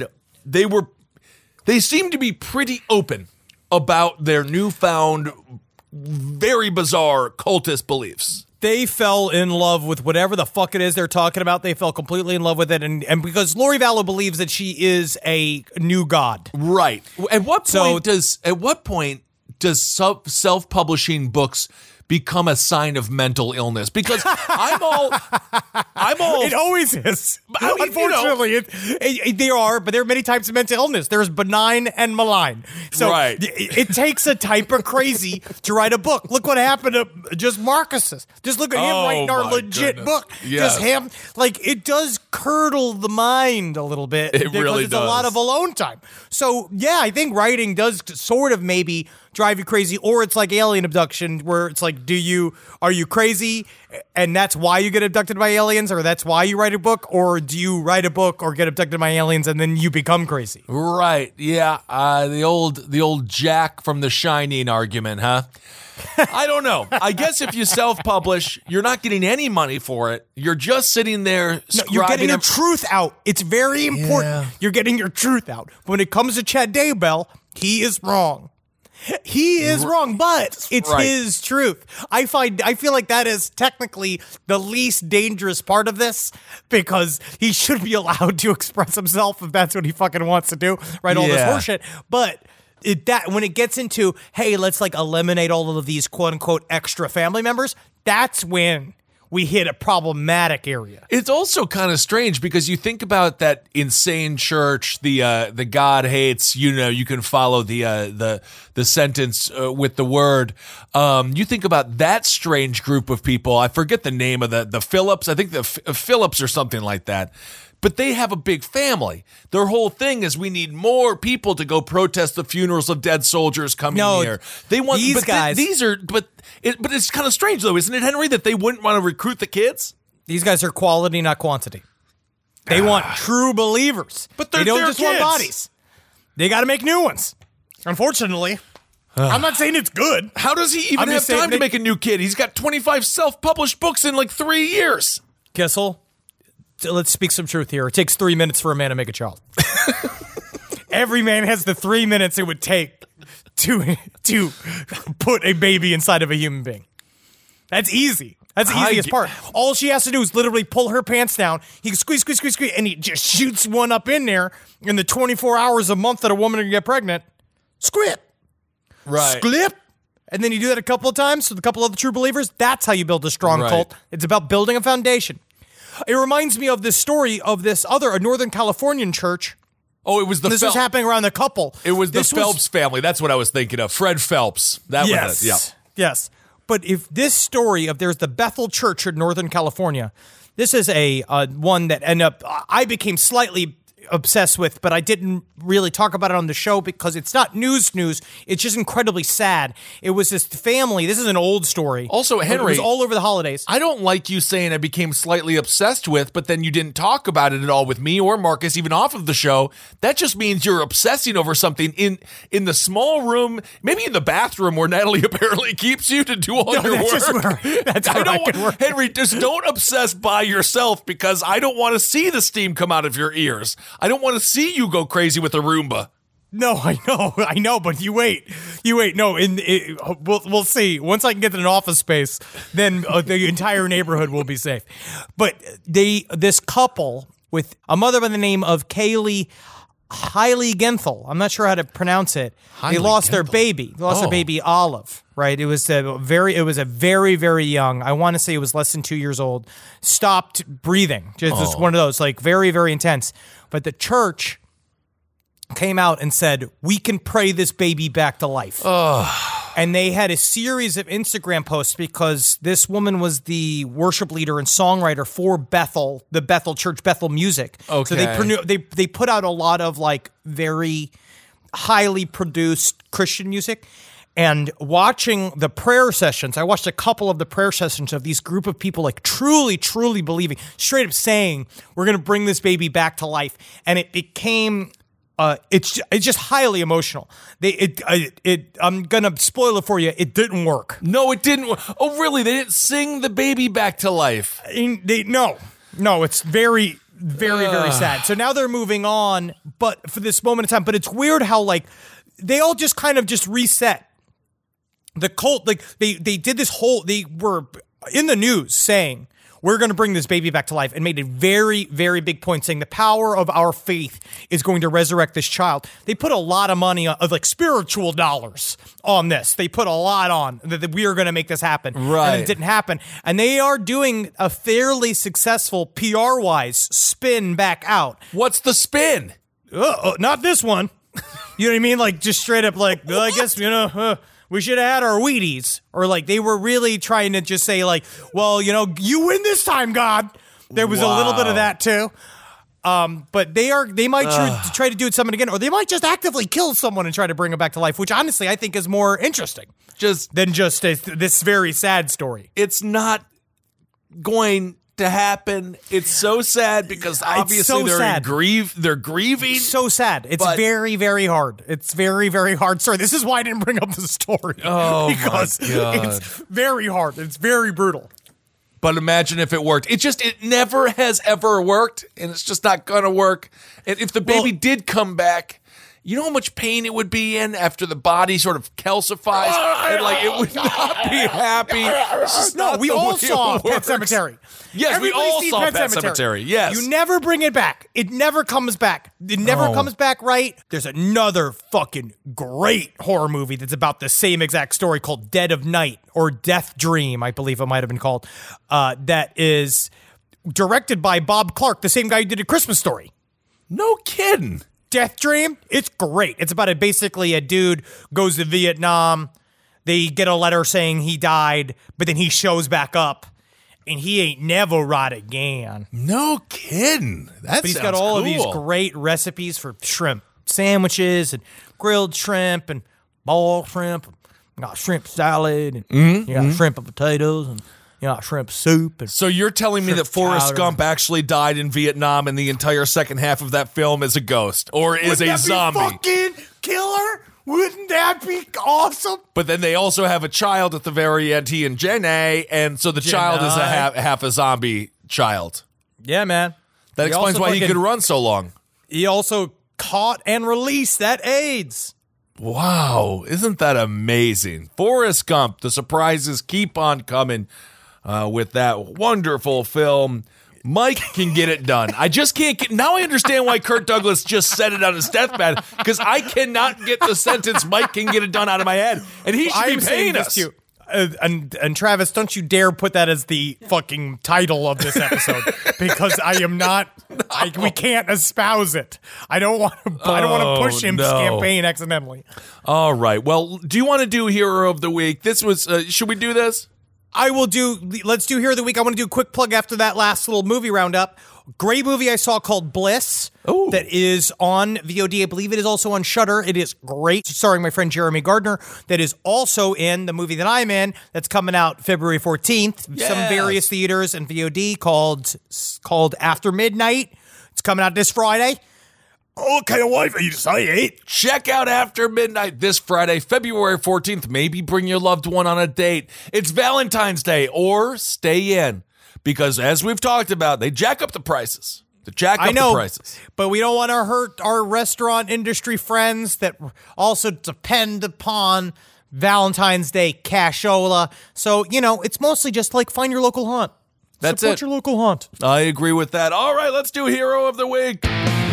seem to be pretty open about their newfound, very bizarre cultist beliefs. They fell in love with whatever the fuck it is they're talking about. They fell completely in love with it. And because Lori Vallow believes that she is a new god. Right. At what point does self-publishing books become a sign of mental illness? Because I'm all it always is. I mean, unfortunately, they are, but there are many types of mental illness. There's benign and malign. So it takes a type of crazy to write a book. Look what happened to just Marcus's. Just look at him writing our legit book. Yes. Just him. Like, it does curdle the mind a little bit. It really does. It's a lot of alone time. So, yeah, I think writing does sort of maybe drive you crazy, or it's like alien abduction, where it's like, are you crazy and that's why you get abducted by aliens, or that's why you write a book, or do you write a book or get abducted by aliens and then you become crazy? Right. Yeah. The old Jack from The Shining argument, huh? I don't know. I guess if you self-publish, you're not getting any money for it. You're just sitting there scribing. No, you're getting your truth out. It's very important. Yeah. You're getting your truth out. When it comes to Chad Daybell, he is wrong. He is wrong, but it's his truth. I feel like that is technically the least dangerous part of this, because he should be allowed to express himself if that's what he fucking wants to do, right? All this horseshit. But when it gets into, hey, let's like eliminate all of these quote unquote extra family members, that's when we hit a problematic area. It's also kind of strange because you think about that insane church, the God hates, you can follow the sentence with the word. You think about that strange group of people. I forget the name of the Phillips. I think the Phillips or something like that. But they have a big family. Their whole thing is we need more people to go protest the funerals of dead soldiers coming here. They want these guys. But it's kind of strange though, isn't it, Henry, that they wouldn't want to recruit the kids? These guys are quality, not quantity. They want true believers. But they don't they're just want kids. bodies. They got to make new ones. Unfortunately, I'm not saying it's good. How does he even I'm have just saying time to make a new kid? He's got 25 self-published books in like 3 years. Kissel, let's speak some truth here. It takes 3 minutes for a man to make a child. Every man has the 3 minutes it would take to put a baby inside of a human being. That's easy. That's the easiest part. All she has to do is literally pull her pants down. He can squeeze, and he just shoots one up in there in the 24 hours a month that a woman can get pregnant. Squip. Right. Squip. And then you do that a couple of times with a couple of the true believers. That's how you build a strong cult. It's about building a foundation. It reminds me of this story of a Northern Californian church. Oh, it was This was happening around the couple. It was the Phelps family. That's what I was thinking of. Fred Phelps. That was it. Yeah. Yes. But if this story of there's the Bethel Church in Northern California, this is a one that I became slightly obsessed with, but I didn't really talk about it on the show because it's not news. It's just incredibly sad. It was this family. This is an old story. Also, Henry, it was all over the holidays. I don't like you saying I became slightly obsessed with, but then you didn't talk about it at all with me or Marcus, even off of the show. That just means you're obsessing over something in the small room, maybe in the bathroom where Natalie apparently keeps you to do all your work. That's where I can work. Henry, just don't obsess by yourself because I don't want to see the steam come out of your ears. I don't want to see you go crazy with a Roomba. No, I know, but you wait. No, we'll see. Once I can get an office space, then the entire neighborhood will be safe. But this couple with a mother by the name of Kaylee Genthal, I'm not sure how to pronounce it. They lost their baby. They lost their baby Olive. Right, it was a very, very young. I want to say it was less than 2 years old. Stopped breathing. Just one of those, like very, very intense. But the church came out and said, we can pray this baby back to life. And they had a series of Instagram posts because this woman was the worship leader and songwriter for Bethel, the Bethel Church, Bethel Music. Okay. So they put out a lot of like very highly produced Christian music. And watching the prayer sessions, I watched a couple of the prayer sessions of these group of people like truly, truly believing, straight up saying, we're going to bring this baby back to life. And it became, it's just highly emotional. I'm going to spoil it for you. It didn't work. No, it didn't. Oh, really? They didn't sing the baby back to life? No, it's very, very, very sad. So now they're moving on, but for this moment in time, but it's weird how like they all just kind of just reset. The cult, like they did this whole, they were in the news saying, we're going to bring this baby back to life, and made a very, very big point saying the power of our faith is going to resurrect this child. They put a lot of money of like spiritual dollars on this. They put a lot on that we are going to make this happen. Right. And it didn't happen. And they are doing a fairly successful PR-wise spin back out. What's the spin? Not this one. You know what I mean? Like just straight up like, well, I guess, we should have had our Wheaties. Or like they were really trying to just say like, well, you win this time, God. There was a little bit of that too. But they might try to do it something again, or they might just actively kill someone and try to bring them back to life, which honestly I think is more interesting than this very sad story. It's not going to happen. It's so sad because obviously they're grieving. It's so sad. It's very, very hard. It's very, very hard. Sorry, this is why I didn't bring up the story. Oh, because my God. It's very hard. It's very brutal. But imagine if it worked. It never has ever worked, and it's just not going to work. And if the baby did come back, you know how much pain it would be in after the body sort of calcifies? And like it would not be happy. No, we all saw Pet Sematary. Yes, we all saw Pet Sematary. Yes. You never bring it back. It never comes back. It never comes back right. There's another fucking great horror movie that's about the same exact story called Dead of Night or Death Dream, I believe it might have been called. That is directed by Bob Clark, the same guy who did A Christmas Story. No kidding. Death Dream, it's great. It's about basically a dude goes to Vietnam. They get a letter saying he died, but then he shows back up. and he ain't never right again. No kidding. But he's got all of these great recipes for shrimp sandwiches and grilled shrimp and boiled shrimp. You got shrimp salad and you got shrimp and potatoes and you got shrimp soup. And so you're telling me that Forrest Gump actually died in Vietnam and the entire second half of that film is a ghost or is a zombie? Fucking killer? Wouldn't that be awesome? But then they also have a child at the very end, he and Jenny, and so the child is a half a zombie child. Yeah, man. That explains why he could run so long. He also caught and released that AIDS. Wow, isn't that amazing? Forrest Gump, the surprises keep on coming with that wonderful film. Mike can get it done. I just can't get... Now I understand why Kirk Douglas just said it on his deathbed, because I cannot get the sentence Mike can get it done out of my head. And he should be paying us. And Travis, don't you dare put that as the fucking title of this episode, because I am not... we can't espouse it. I don't want to push him campaign accidentally. All right. Well, do you want to do Hero of the Week? This was... should we do this? Let's do Hero of the Week. I want to do a quick plug after that last little movie roundup. Great movie I saw called Bliss. Ooh. That is on VOD. I believe it is also on Shudder. It is great. Starring my friend Jeremy Gardner. That is also in the movie that I'm in. That's coming out February 14th. Yes. Some various theaters and VOD called After Midnight. It's coming out this Friday. What kind of wife are you to say, eh? Check out After Midnight this Friday, February 14th. Maybe bring your loved one on a date. It's Valentine's Day, or stay in. Because as we've talked about, they jack up the prices. The prices. But we don't want to hurt our restaurant industry friends that also depend upon Valentine's Day cashola. So, it's mostly just like find your local haunt. Support your local haunt. I agree with that. All right, let's do Hero of the Week.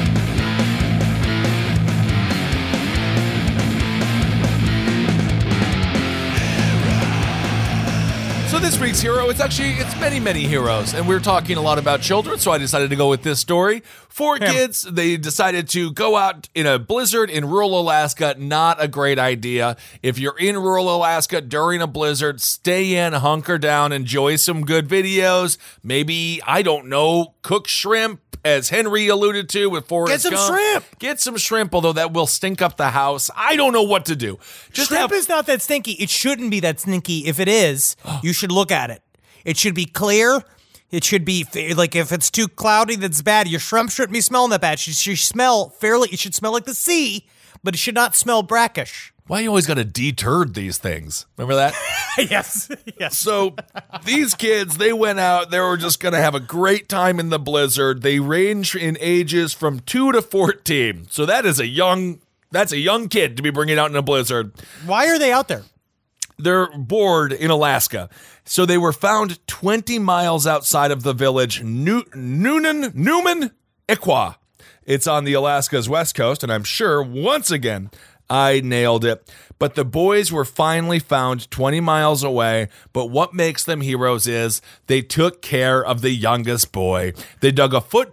So this week's hero, it's many, many heroes, and we're talking a lot about children, so I decided to go with this story. Four kids, they decided to go out in a blizzard in rural Alaska. Not a great idea. If you're in rural Alaska during a blizzard, stay in, hunker down, enjoy some good videos. Maybe, I don't know, cook shrimp, as Henry alluded to with Forrest Gump. Get some shrimp, although that will stink up the house. I don't know what to do. Shrimp is not that stinky. It shouldn't be that stinky. If it is, you should look at it. It should be clear. It should be, like, if it's too cloudy, that's bad. Your shrimp shouldn't be smelling that bad. It should smell like the sea, but it should not smell brackish. Why you always got to deturd these things? Remember that? Yes. So these kids, they went out. They were just going to have a great time in the blizzard. They range in ages from 2 to 14. So that's a young kid to be bringing out in a blizzard. Why are they out there? They're bored in Alaska. So they were found 20 miles outside of the village Newman, Iqua. It's on the Alaska's west coast, and I'm sure, once again, I nailed it. But the boys were finally found 20 miles away. But what makes them heroes is they took care of the youngest boy. They dug a foot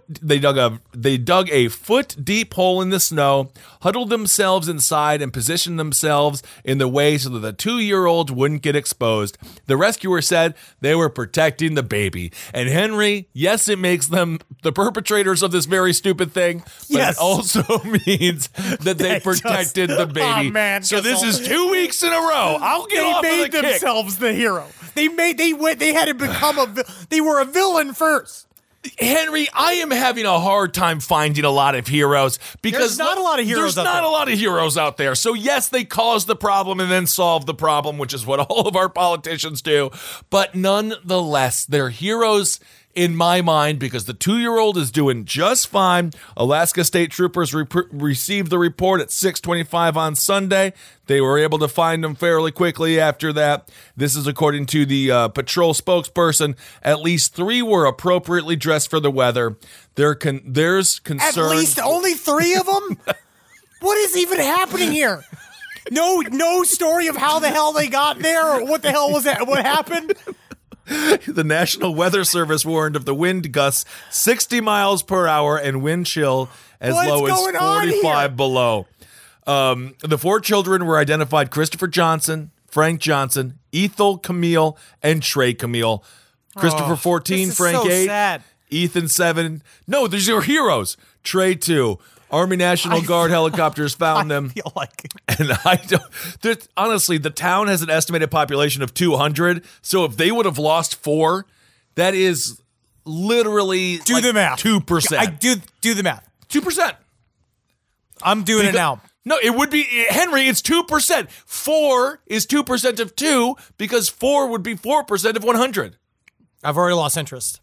deep hole in the snow, huddled themselves inside, and positioned themselves in the way so that the 2-year-old wouldn't get exposed. The rescuer said they were protecting the baby. And Henry, yes, it makes them the perpetrators of this very stupid thing, but it also means that they protected the baby. Oh, man, so this is 2 weeks in a row. I'll get off of the kick. They made themselves the hero. They had to become they were a villain first. Henry, I am having a hard time finding a lot of heroes because there's not a lot of heroes out there. There's not a lot of heroes out there. So yes, they cause the problem and then solve the problem, which is what all of our politicians do. But nonetheless, they're heroes in my mind because the 2-year-old is doing just fine. Alaska State Troopers received the report at 6:25 on Sunday. They were able to find him fairly quickly after that. This is according to the patrol spokesperson. At least 3 were appropriately dressed for the weather. There's concern. At least only 3 of them? What is even happening here? No story of how the hell they got there or what the hell was that? What happened? The National Weather Service warned of the wind gusts 60 miles per hour and wind chill as low as 45 below. The 4 children were identified: Christopher Johnson, Frank Johnson, Ethel Camille, and Trey Camille. Christopher 14, this is Frank so 8, sad. Ethan 7. No, these are heroes. Trey 2. Army National Guard helicopters found them. I feel like And I don't. Honestly, the town has an estimated population of 200. So if they would have lost 4, that is literally do the math. 2%. I do the math. 2%. I'm doing it now. No, it would be, Henry, it's 2%. 4 is 2% of 2 because 4 would be 4% of 100. I've already lost interest.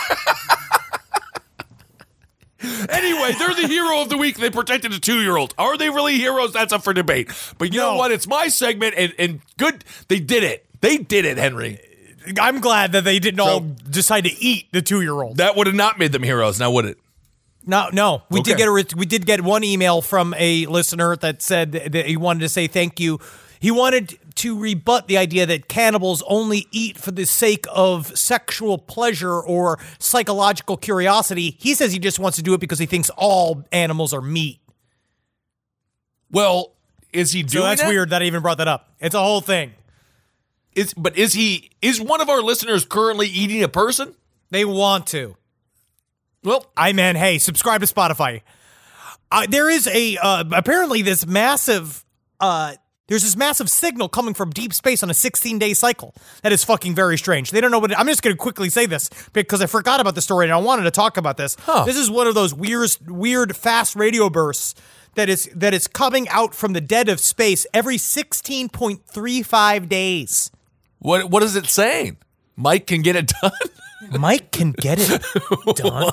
Anyway, they're the hero of the week. They protected a 2-year-old. Are they really heroes? That's up for debate. But you know what? It's my segment, and good. They did it. They did it, Henry. I'm glad that they didn't all decide to eat the 2-year-old. That would have not made them heroes, now would it? No. We Okay. did get one email from a listener that said that he wanted to say thank you. He wanted to rebut the idea that cannibals only eat for the sake of sexual pleasure or psychological curiosity. He says he just wants to do it because he thinks all animals are meat. Well, is he doing So that's that? weird that I even brought that up. It's a whole thing. Is one of our listeners currently eating a person? They want to. Well, hey, subscribe to Spotify. There is apparently this massive, there's this massive signal coming from deep space on a 16-day cycle. That is fucking very strange. They don't know what I'm just going to quickly say this because I forgot about the story and I wanted to talk about this. This is one of those weird fast radio bursts that is coming out from the dead of space every 16.35 days. what is it saying? Mike can get it done? Mike can get it done.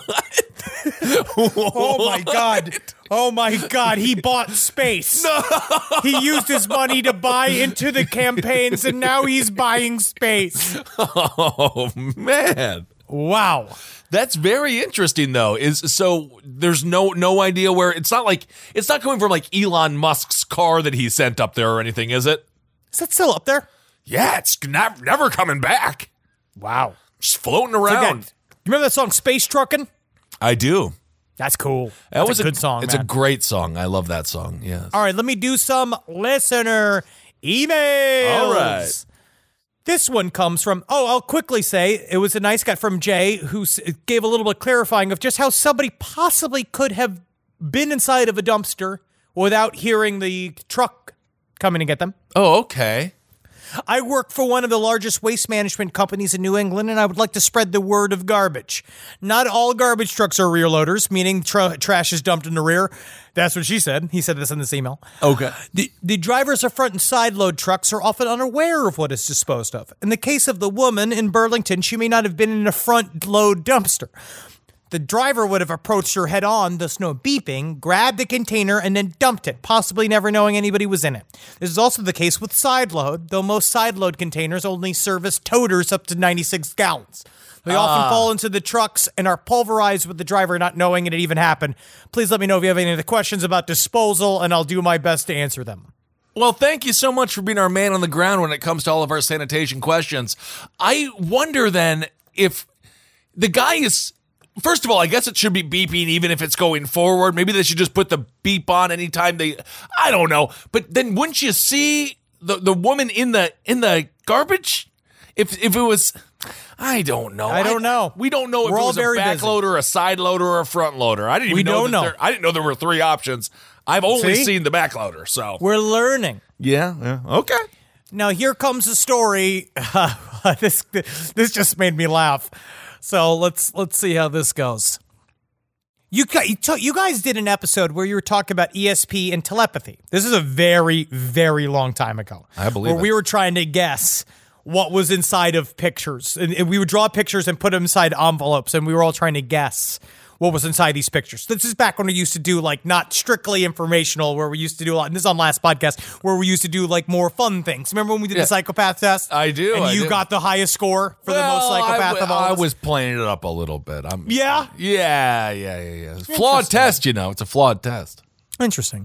Oh my God. He bought space. No. He used his money to buy into the campaigns and now he's buying space. Oh, man. Wow. That's very interesting, though. So there's no idea where it's not coming from like Elon Musk's car that he sent up there or anything, is it? Is that still up there? Yeah, it's never coming back. Wow. Just floating around. You remember that song Space Truckin'? I do. That's cool. That was a good song. It's a great song. I love that song. Yes. All right, let me do some listener emails. All right. This one comes from, I'll quickly say, it was a nice guy from Jay who gave a little bit clarifying of just how somebody possibly could have been inside of a dumpster without hearing the truck coming to get them. Oh, okay. I work for one of the largest waste management companies in New England, and I would like to spread the word of garbage. Not all garbage trucks are rear loaders, meaning trash is dumped in the rear. That's what she said. He said this in this email. Okay. The drivers of front and side load trucks are often unaware of what is disposed of. In the case of the woman in Burlington, she may not have been in a front load dumpster. The driver would have approached her head on, thus no beeping, grabbed the container, and then dumped it, possibly never knowing anybody was in it. This is also the case with side load, though most side load containers only service toters up to 96 gallons. They often fall into the trucks and are pulverized with the driver not knowing it even happened. Please let me know if you have any other questions about disposal, and I'll do my best to answer them. Well, thank you so much for being our man on the ground when it comes to all of our sanitation questions. I wonder then if the guy is... First of all, I guess it should be beeping even if it's going forward. Maybe they should just put the beep on anytime they... I don't know. But then wouldn't you see the woman in the garbage? If it was... I don't know. I don't know. We don't know if We're it all was a very back busy. loader, a side loader, or a front loader. I didn't even know. I didn't know there were 3 options. I've only seen the back loader, so... We're learning. Yeah. Okay. Now, here comes a story. This just made me laugh. So let's see how this goes. You guys did an episode where you were talking about ESP and telepathy. This is a very, very long time ago. I believe where we were trying to guess what was inside of pictures. And we would draw pictures and put them inside envelopes, and we were all trying to guess what was inside these pictures. This is back when we used to do, like, not strictly informational, where we used to do a lot, and this is on last podcast, where we used to do, like, more fun things. Remember when we did the psychopath test? I do. And you got the highest score for the most psychopath of all of us? I was playing it up a little bit. Yeah? Yeah. Flawed test, you know. It's a flawed test. Interesting.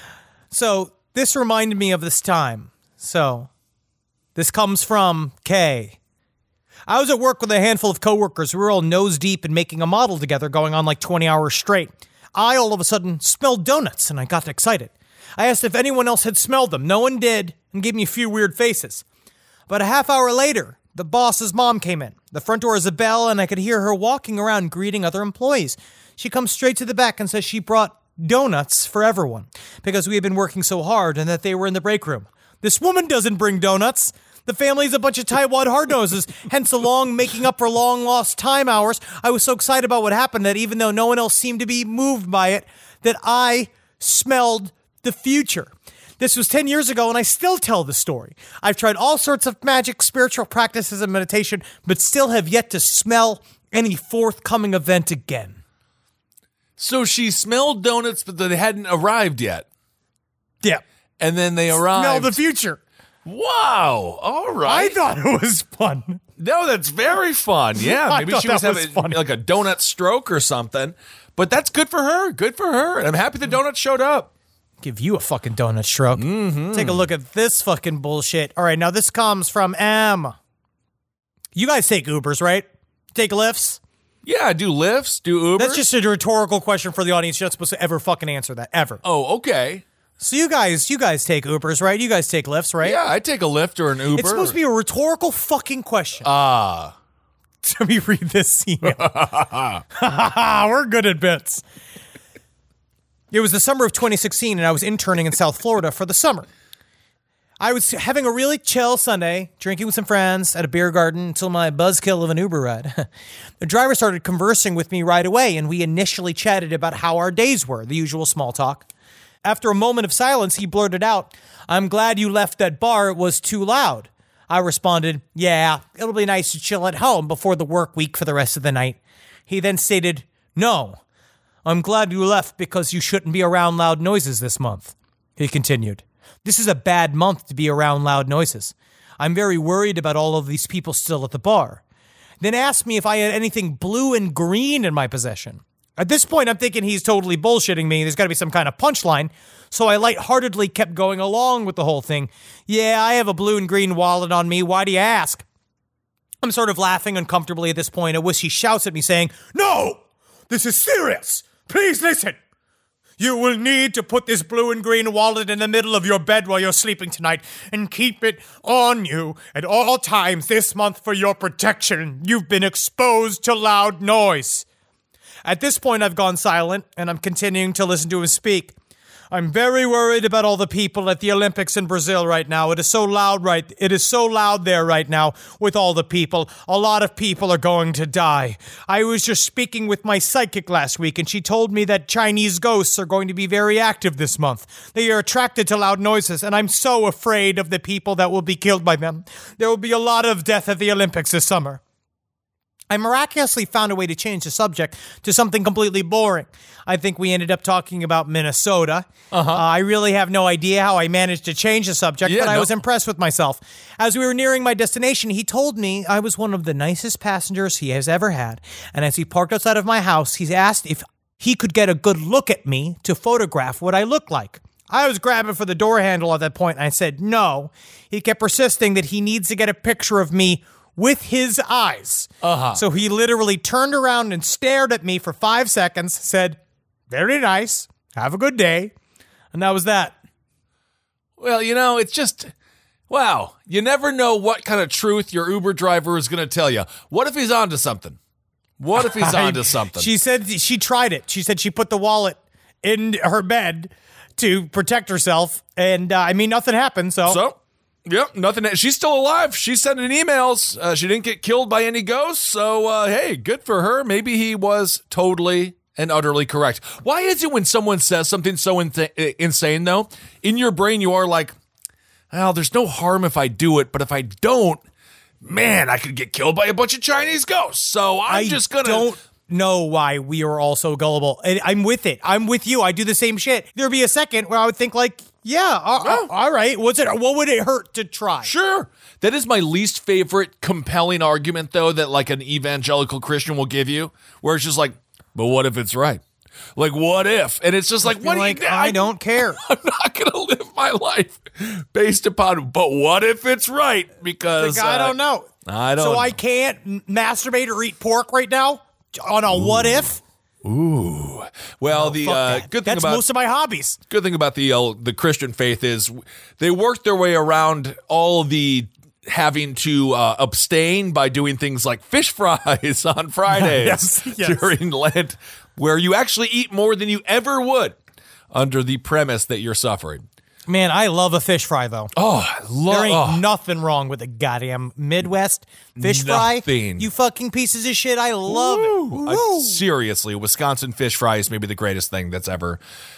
So this reminded me of this time. So this comes from Kay. I was at work with a handful of coworkers. We were all nose deep in making a model together, going on like 20 hours straight. I all of a sudden smelled donuts, and I got excited. I asked if anyone else had smelled them. No one did, and gave me a few weird faces. About a half hour later, The boss's mom came in. The front door is a bell, and I could hear her walking around greeting other employees. She comes straight to the back and says she brought donuts for everyone because we had been working so hard and that they were in the break room. This woman doesn't bring donuts. The family's a bunch of Tightwad hard-noses, hence the long making up for long-lost time hours. I was so excited about what happened that even though no one else seemed to be moved by it, that I smelled the future. This was 10 years ago, and I still tell the story. I've tried all sorts of magic, spiritual practices, and meditation, but still have yet to smell any forthcoming event again. So she smelled donuts, but they hadn't arrived yet. Yeah. And then they arrived. Smell the future. Wow. All right. I thought it was fun. No, that's very fun. Yeah, I maybe thought she was that was having funny. like a donut stroke or something. But that's good for her. Good for her. And I'm happy the donuts showed up. Give you a fucking donut stroke. Mm-hmm. Take a look at this fucking bullshit. All right, now this comes from M. You guys take Ubers, right? Take Lyfts? Yeah, I do Lyfts, do Ubers. That's just a rhetorical question for the audience. You're not supposed to ever fucking answer that, ever. Oh, okay. So you guys take Ubers, right? You guys take Lyfts, right? Yeah, I take a Lyft or an Uber. It's supposed to be a rhetorical fucking question. Let me read this email. We're good at bits. It was the summer of 2016, and I was interning in South Florida for the summer. I was having a really chill Sunday, drinking with some friends at a beer garden until my buzzkill of an Uber ride. The driver started conversing with me right away, and we initially chatted about how our days were, the usual small talk. After a moment of silence, he blurted out, "I'm glad you left that bar. It was too loud." I responded, "Yeah, it'll be nice to chill at home before the work week for the rest of the night." He then stated, "No, I'm glad you left because you shouldn't be around loud noises this month." He continued, "This is a bad month to be around loud noises. I'm very worried about all of these people still at the bar." Then asked me if I had anything blue and green in my possession. At this point, I'm thinking he's totally bullshitting me. There's got to be some kind of punchline. So I lightheartedly kept going along with the whole thing. "Yeah, I have a blue and green wallet on me. Why do you ask?" I'm sort of laughing uncomfortably at this point, at which he shouts at me saying, "No, this is serious. Please listen. You will need to put this blue and green wallet in the middle of your bed while you're sleeping tonight and keep it on you at all times this month for your protection. You've been exposed to loud noise." At this point, I've gone silent, and I'm continuing to listen to him speak. "I'm very worried about all the people at the Olympics in Brazil right now. It is so loud there right now with all the people. A lot of people are going to die. I was just speaking with my psychic last week, and she told me that Chinese ghosts are going to be very active this month. They are attracted to loud noises, and I'm so afraid of the people that will be killed by them. There will be a lot of death at the Olympics this summer." I miraculously found a way to change the subject to something completely boring. I think we ended up talking about Minnesota. I really have no idea how I managed to change the subject, but I was impressed with myself. As we were nearing my destination, he told me I was one of the nicest passengers he has ever had. And as he parked outside of my house, he's asked if he could get a good look at me to photograph what I look like. I was grabbing for the door handle at that point, and I said no. He kept persisting that he needs to get a picture of me with his eyes. So he literally turned around and stared at me for 5 seconds, said, "Very nice. Have a good day." And that was that. Well, it's just, wow. You never know what kind of truth your Uber driver is going to tell you. What if he's onto something? What if he's onto something? She said she tried it. She said she put the wallet in her bed to protect herself. And, nothing happened, Yep, nothing. She's still alive. She's sending emails. She didn't get killed by any ghosts. So, hey, good for her. Maybe he was totally and utterly correct. Why is it when someone says something so insane, though, in your brain you are like, well, there's no harm if I do it, but if I don't, man, I could get killed by a bunch of Chinese ghosts. So I'm just going to... don't know why we are all so gullible. I'm with it. I'm with you. I do the same shit. There'd be a second where I would think like, all right. What would it hurt to try? Sure. That is my least favorite compelling argument, though, that like an evangelical Christian will give you, where it's just like, but what if it's right? Like, what if? And it's just like, I don't care. I'm not going to live my life based upon, but what if it's right? Because I don't know. So I can't masturbate or eat pork right now on a what if? Ooh. Well, the good thing that's about most of my hobbies. Good thing about the Christian faith is they work their way around all the having to abstain by doing things like fish fries on Fridays Yes. during Lent, where you actually eat more than you ever would under the premise that you're suffering. Man, I love a fish fry, though. Oh, I There ain't love nothing wrong with a goddamn Midwest fish fry. Nothing. You fucking pieces of shit. I love it. Woo. seriously, Wisconsin fish fry is maybe the greatest thing that's ever.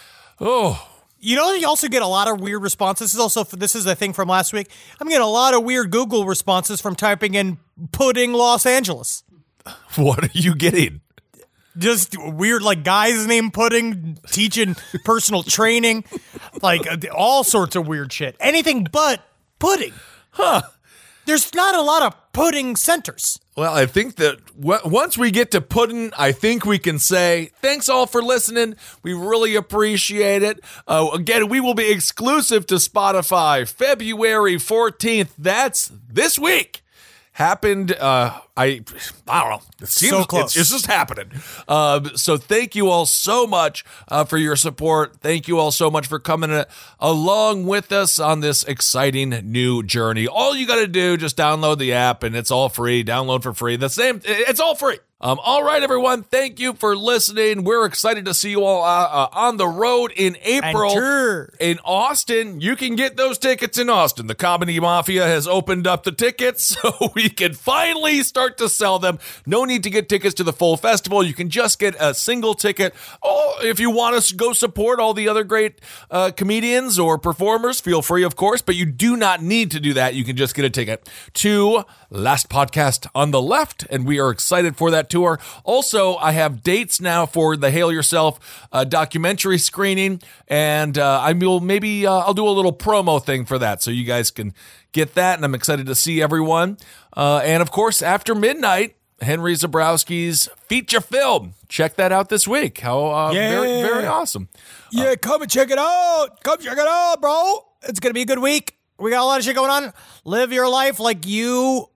Oh, You know, you also get a lot of weird responses. This is a thing from last week. I'm getting a lot of weird Google responses from typing in pudding Los Angeles. what are you getting? Just weird, like guys named Pudding teaching personal training, like all sorts of weird shit. Anything but pudding. Huh. There's not a lot of pudding centers. Well, I think that once we get to pudding, I think we can say thanks all for listening. We really appreciate it. Again, we will be exclusive to Spotify February 14th. That's this week. Happened, I don't know. It seems So close. It's just happening. So thank you all so much for your support. Thank you all so much for coming along with us on this exciting new journey. All you got to do, just download the app and it's all free. Download for free. It's all free. All right, everyone. Thank you for listening. We're excited to see you all on the road in April in Austin. You can get those tickets in Austin. The Comedy Mafia has opened up the tickets so we can finally start to sell them. No need to get tickets to the full festival. You can just get a single ticket. Oh, if you want to go support all the other great comedians or performers, feel free, of course, but you do not need to do that. You can just get a ticket to Last Podcast on the Left, and we are excited for that tour. Also, I have dates now for the Hail Yourself documentary screening, and I'll do a little promo thing for that so you guys can get that, and I'm excited to see everyone. And of course, after midnight, Henry Zebrowski's feature film. Check that out this week. Very, very awesome. Yeah, come and check it out. Come check it out, bro. It's going to be a good week. We got a lot of shit going on. Live your life like you're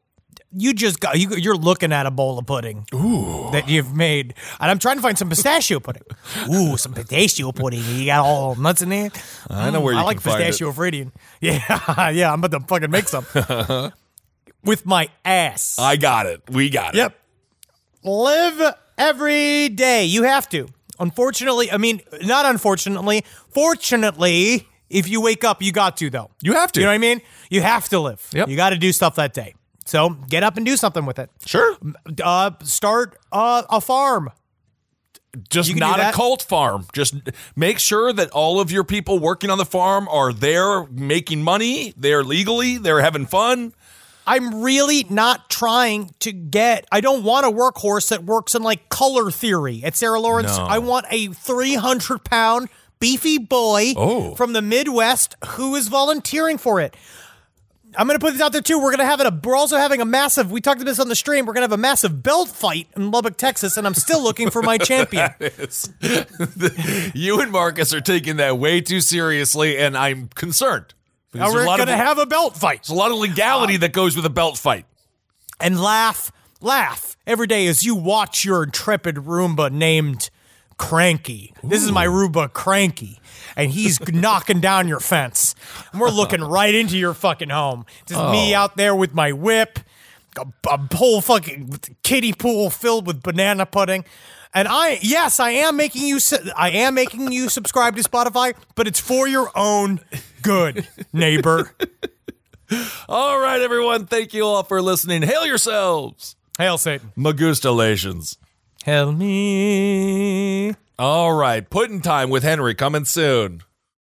looking at a bowl of pudding that you've made. And I'm trying to find some pistachio pudding. Ooh, some pistachio pudding. You got all nuts in there. I know where you I like can find pistachio Freudian. Yeah, yeah, I'm about to fucking make some. With my ass. I got it. We got it. Yep. Live every day. You have to. Unfortunately, not unfortunately. Fortunately, if you wake up, you got to, though. You have to. You know what I mean? You have to live. Yep. You got to do stuff that day. So get up and do something with it. Sure. Start a farm. Just You can do not a that. cult farm. Just make sure that all of your people working on the farm are there making money. They're legally. They're having fun. I'm really not trying to I don't want a workhorse that works in like color theory at Sarah Lawrence. No. I want a 300-pound beefy boy from the Midwest who is volunteering for it. I'm going to put this out there too. We're also having a massive, we talked about this on the stream, we're going to have a massive belt fight in Lubbock, Texas, and I'm still looking for my champion. You and Marcus are taking that way too seriously, and I'm concerned. Now we're going to have a belt fight. There's a lot of legality that goes with a belt fight. And laugh every day as you watch your intrepid Roomba named Cranky. This is my Roomba Cranky. And he's knocking down your fence. And we're looking right into your fucking home. Just me out there with my whip, a whole fucking kiddie pool filled with banana pudding. And I am making you subscribe to Spotify, but it's for your own good, neighbor. All right, everyone. Thank you all for listening. Hail yourselves. Hail Satan. Magustalations. Hail me. All right. Pudding time with Henry coming soon.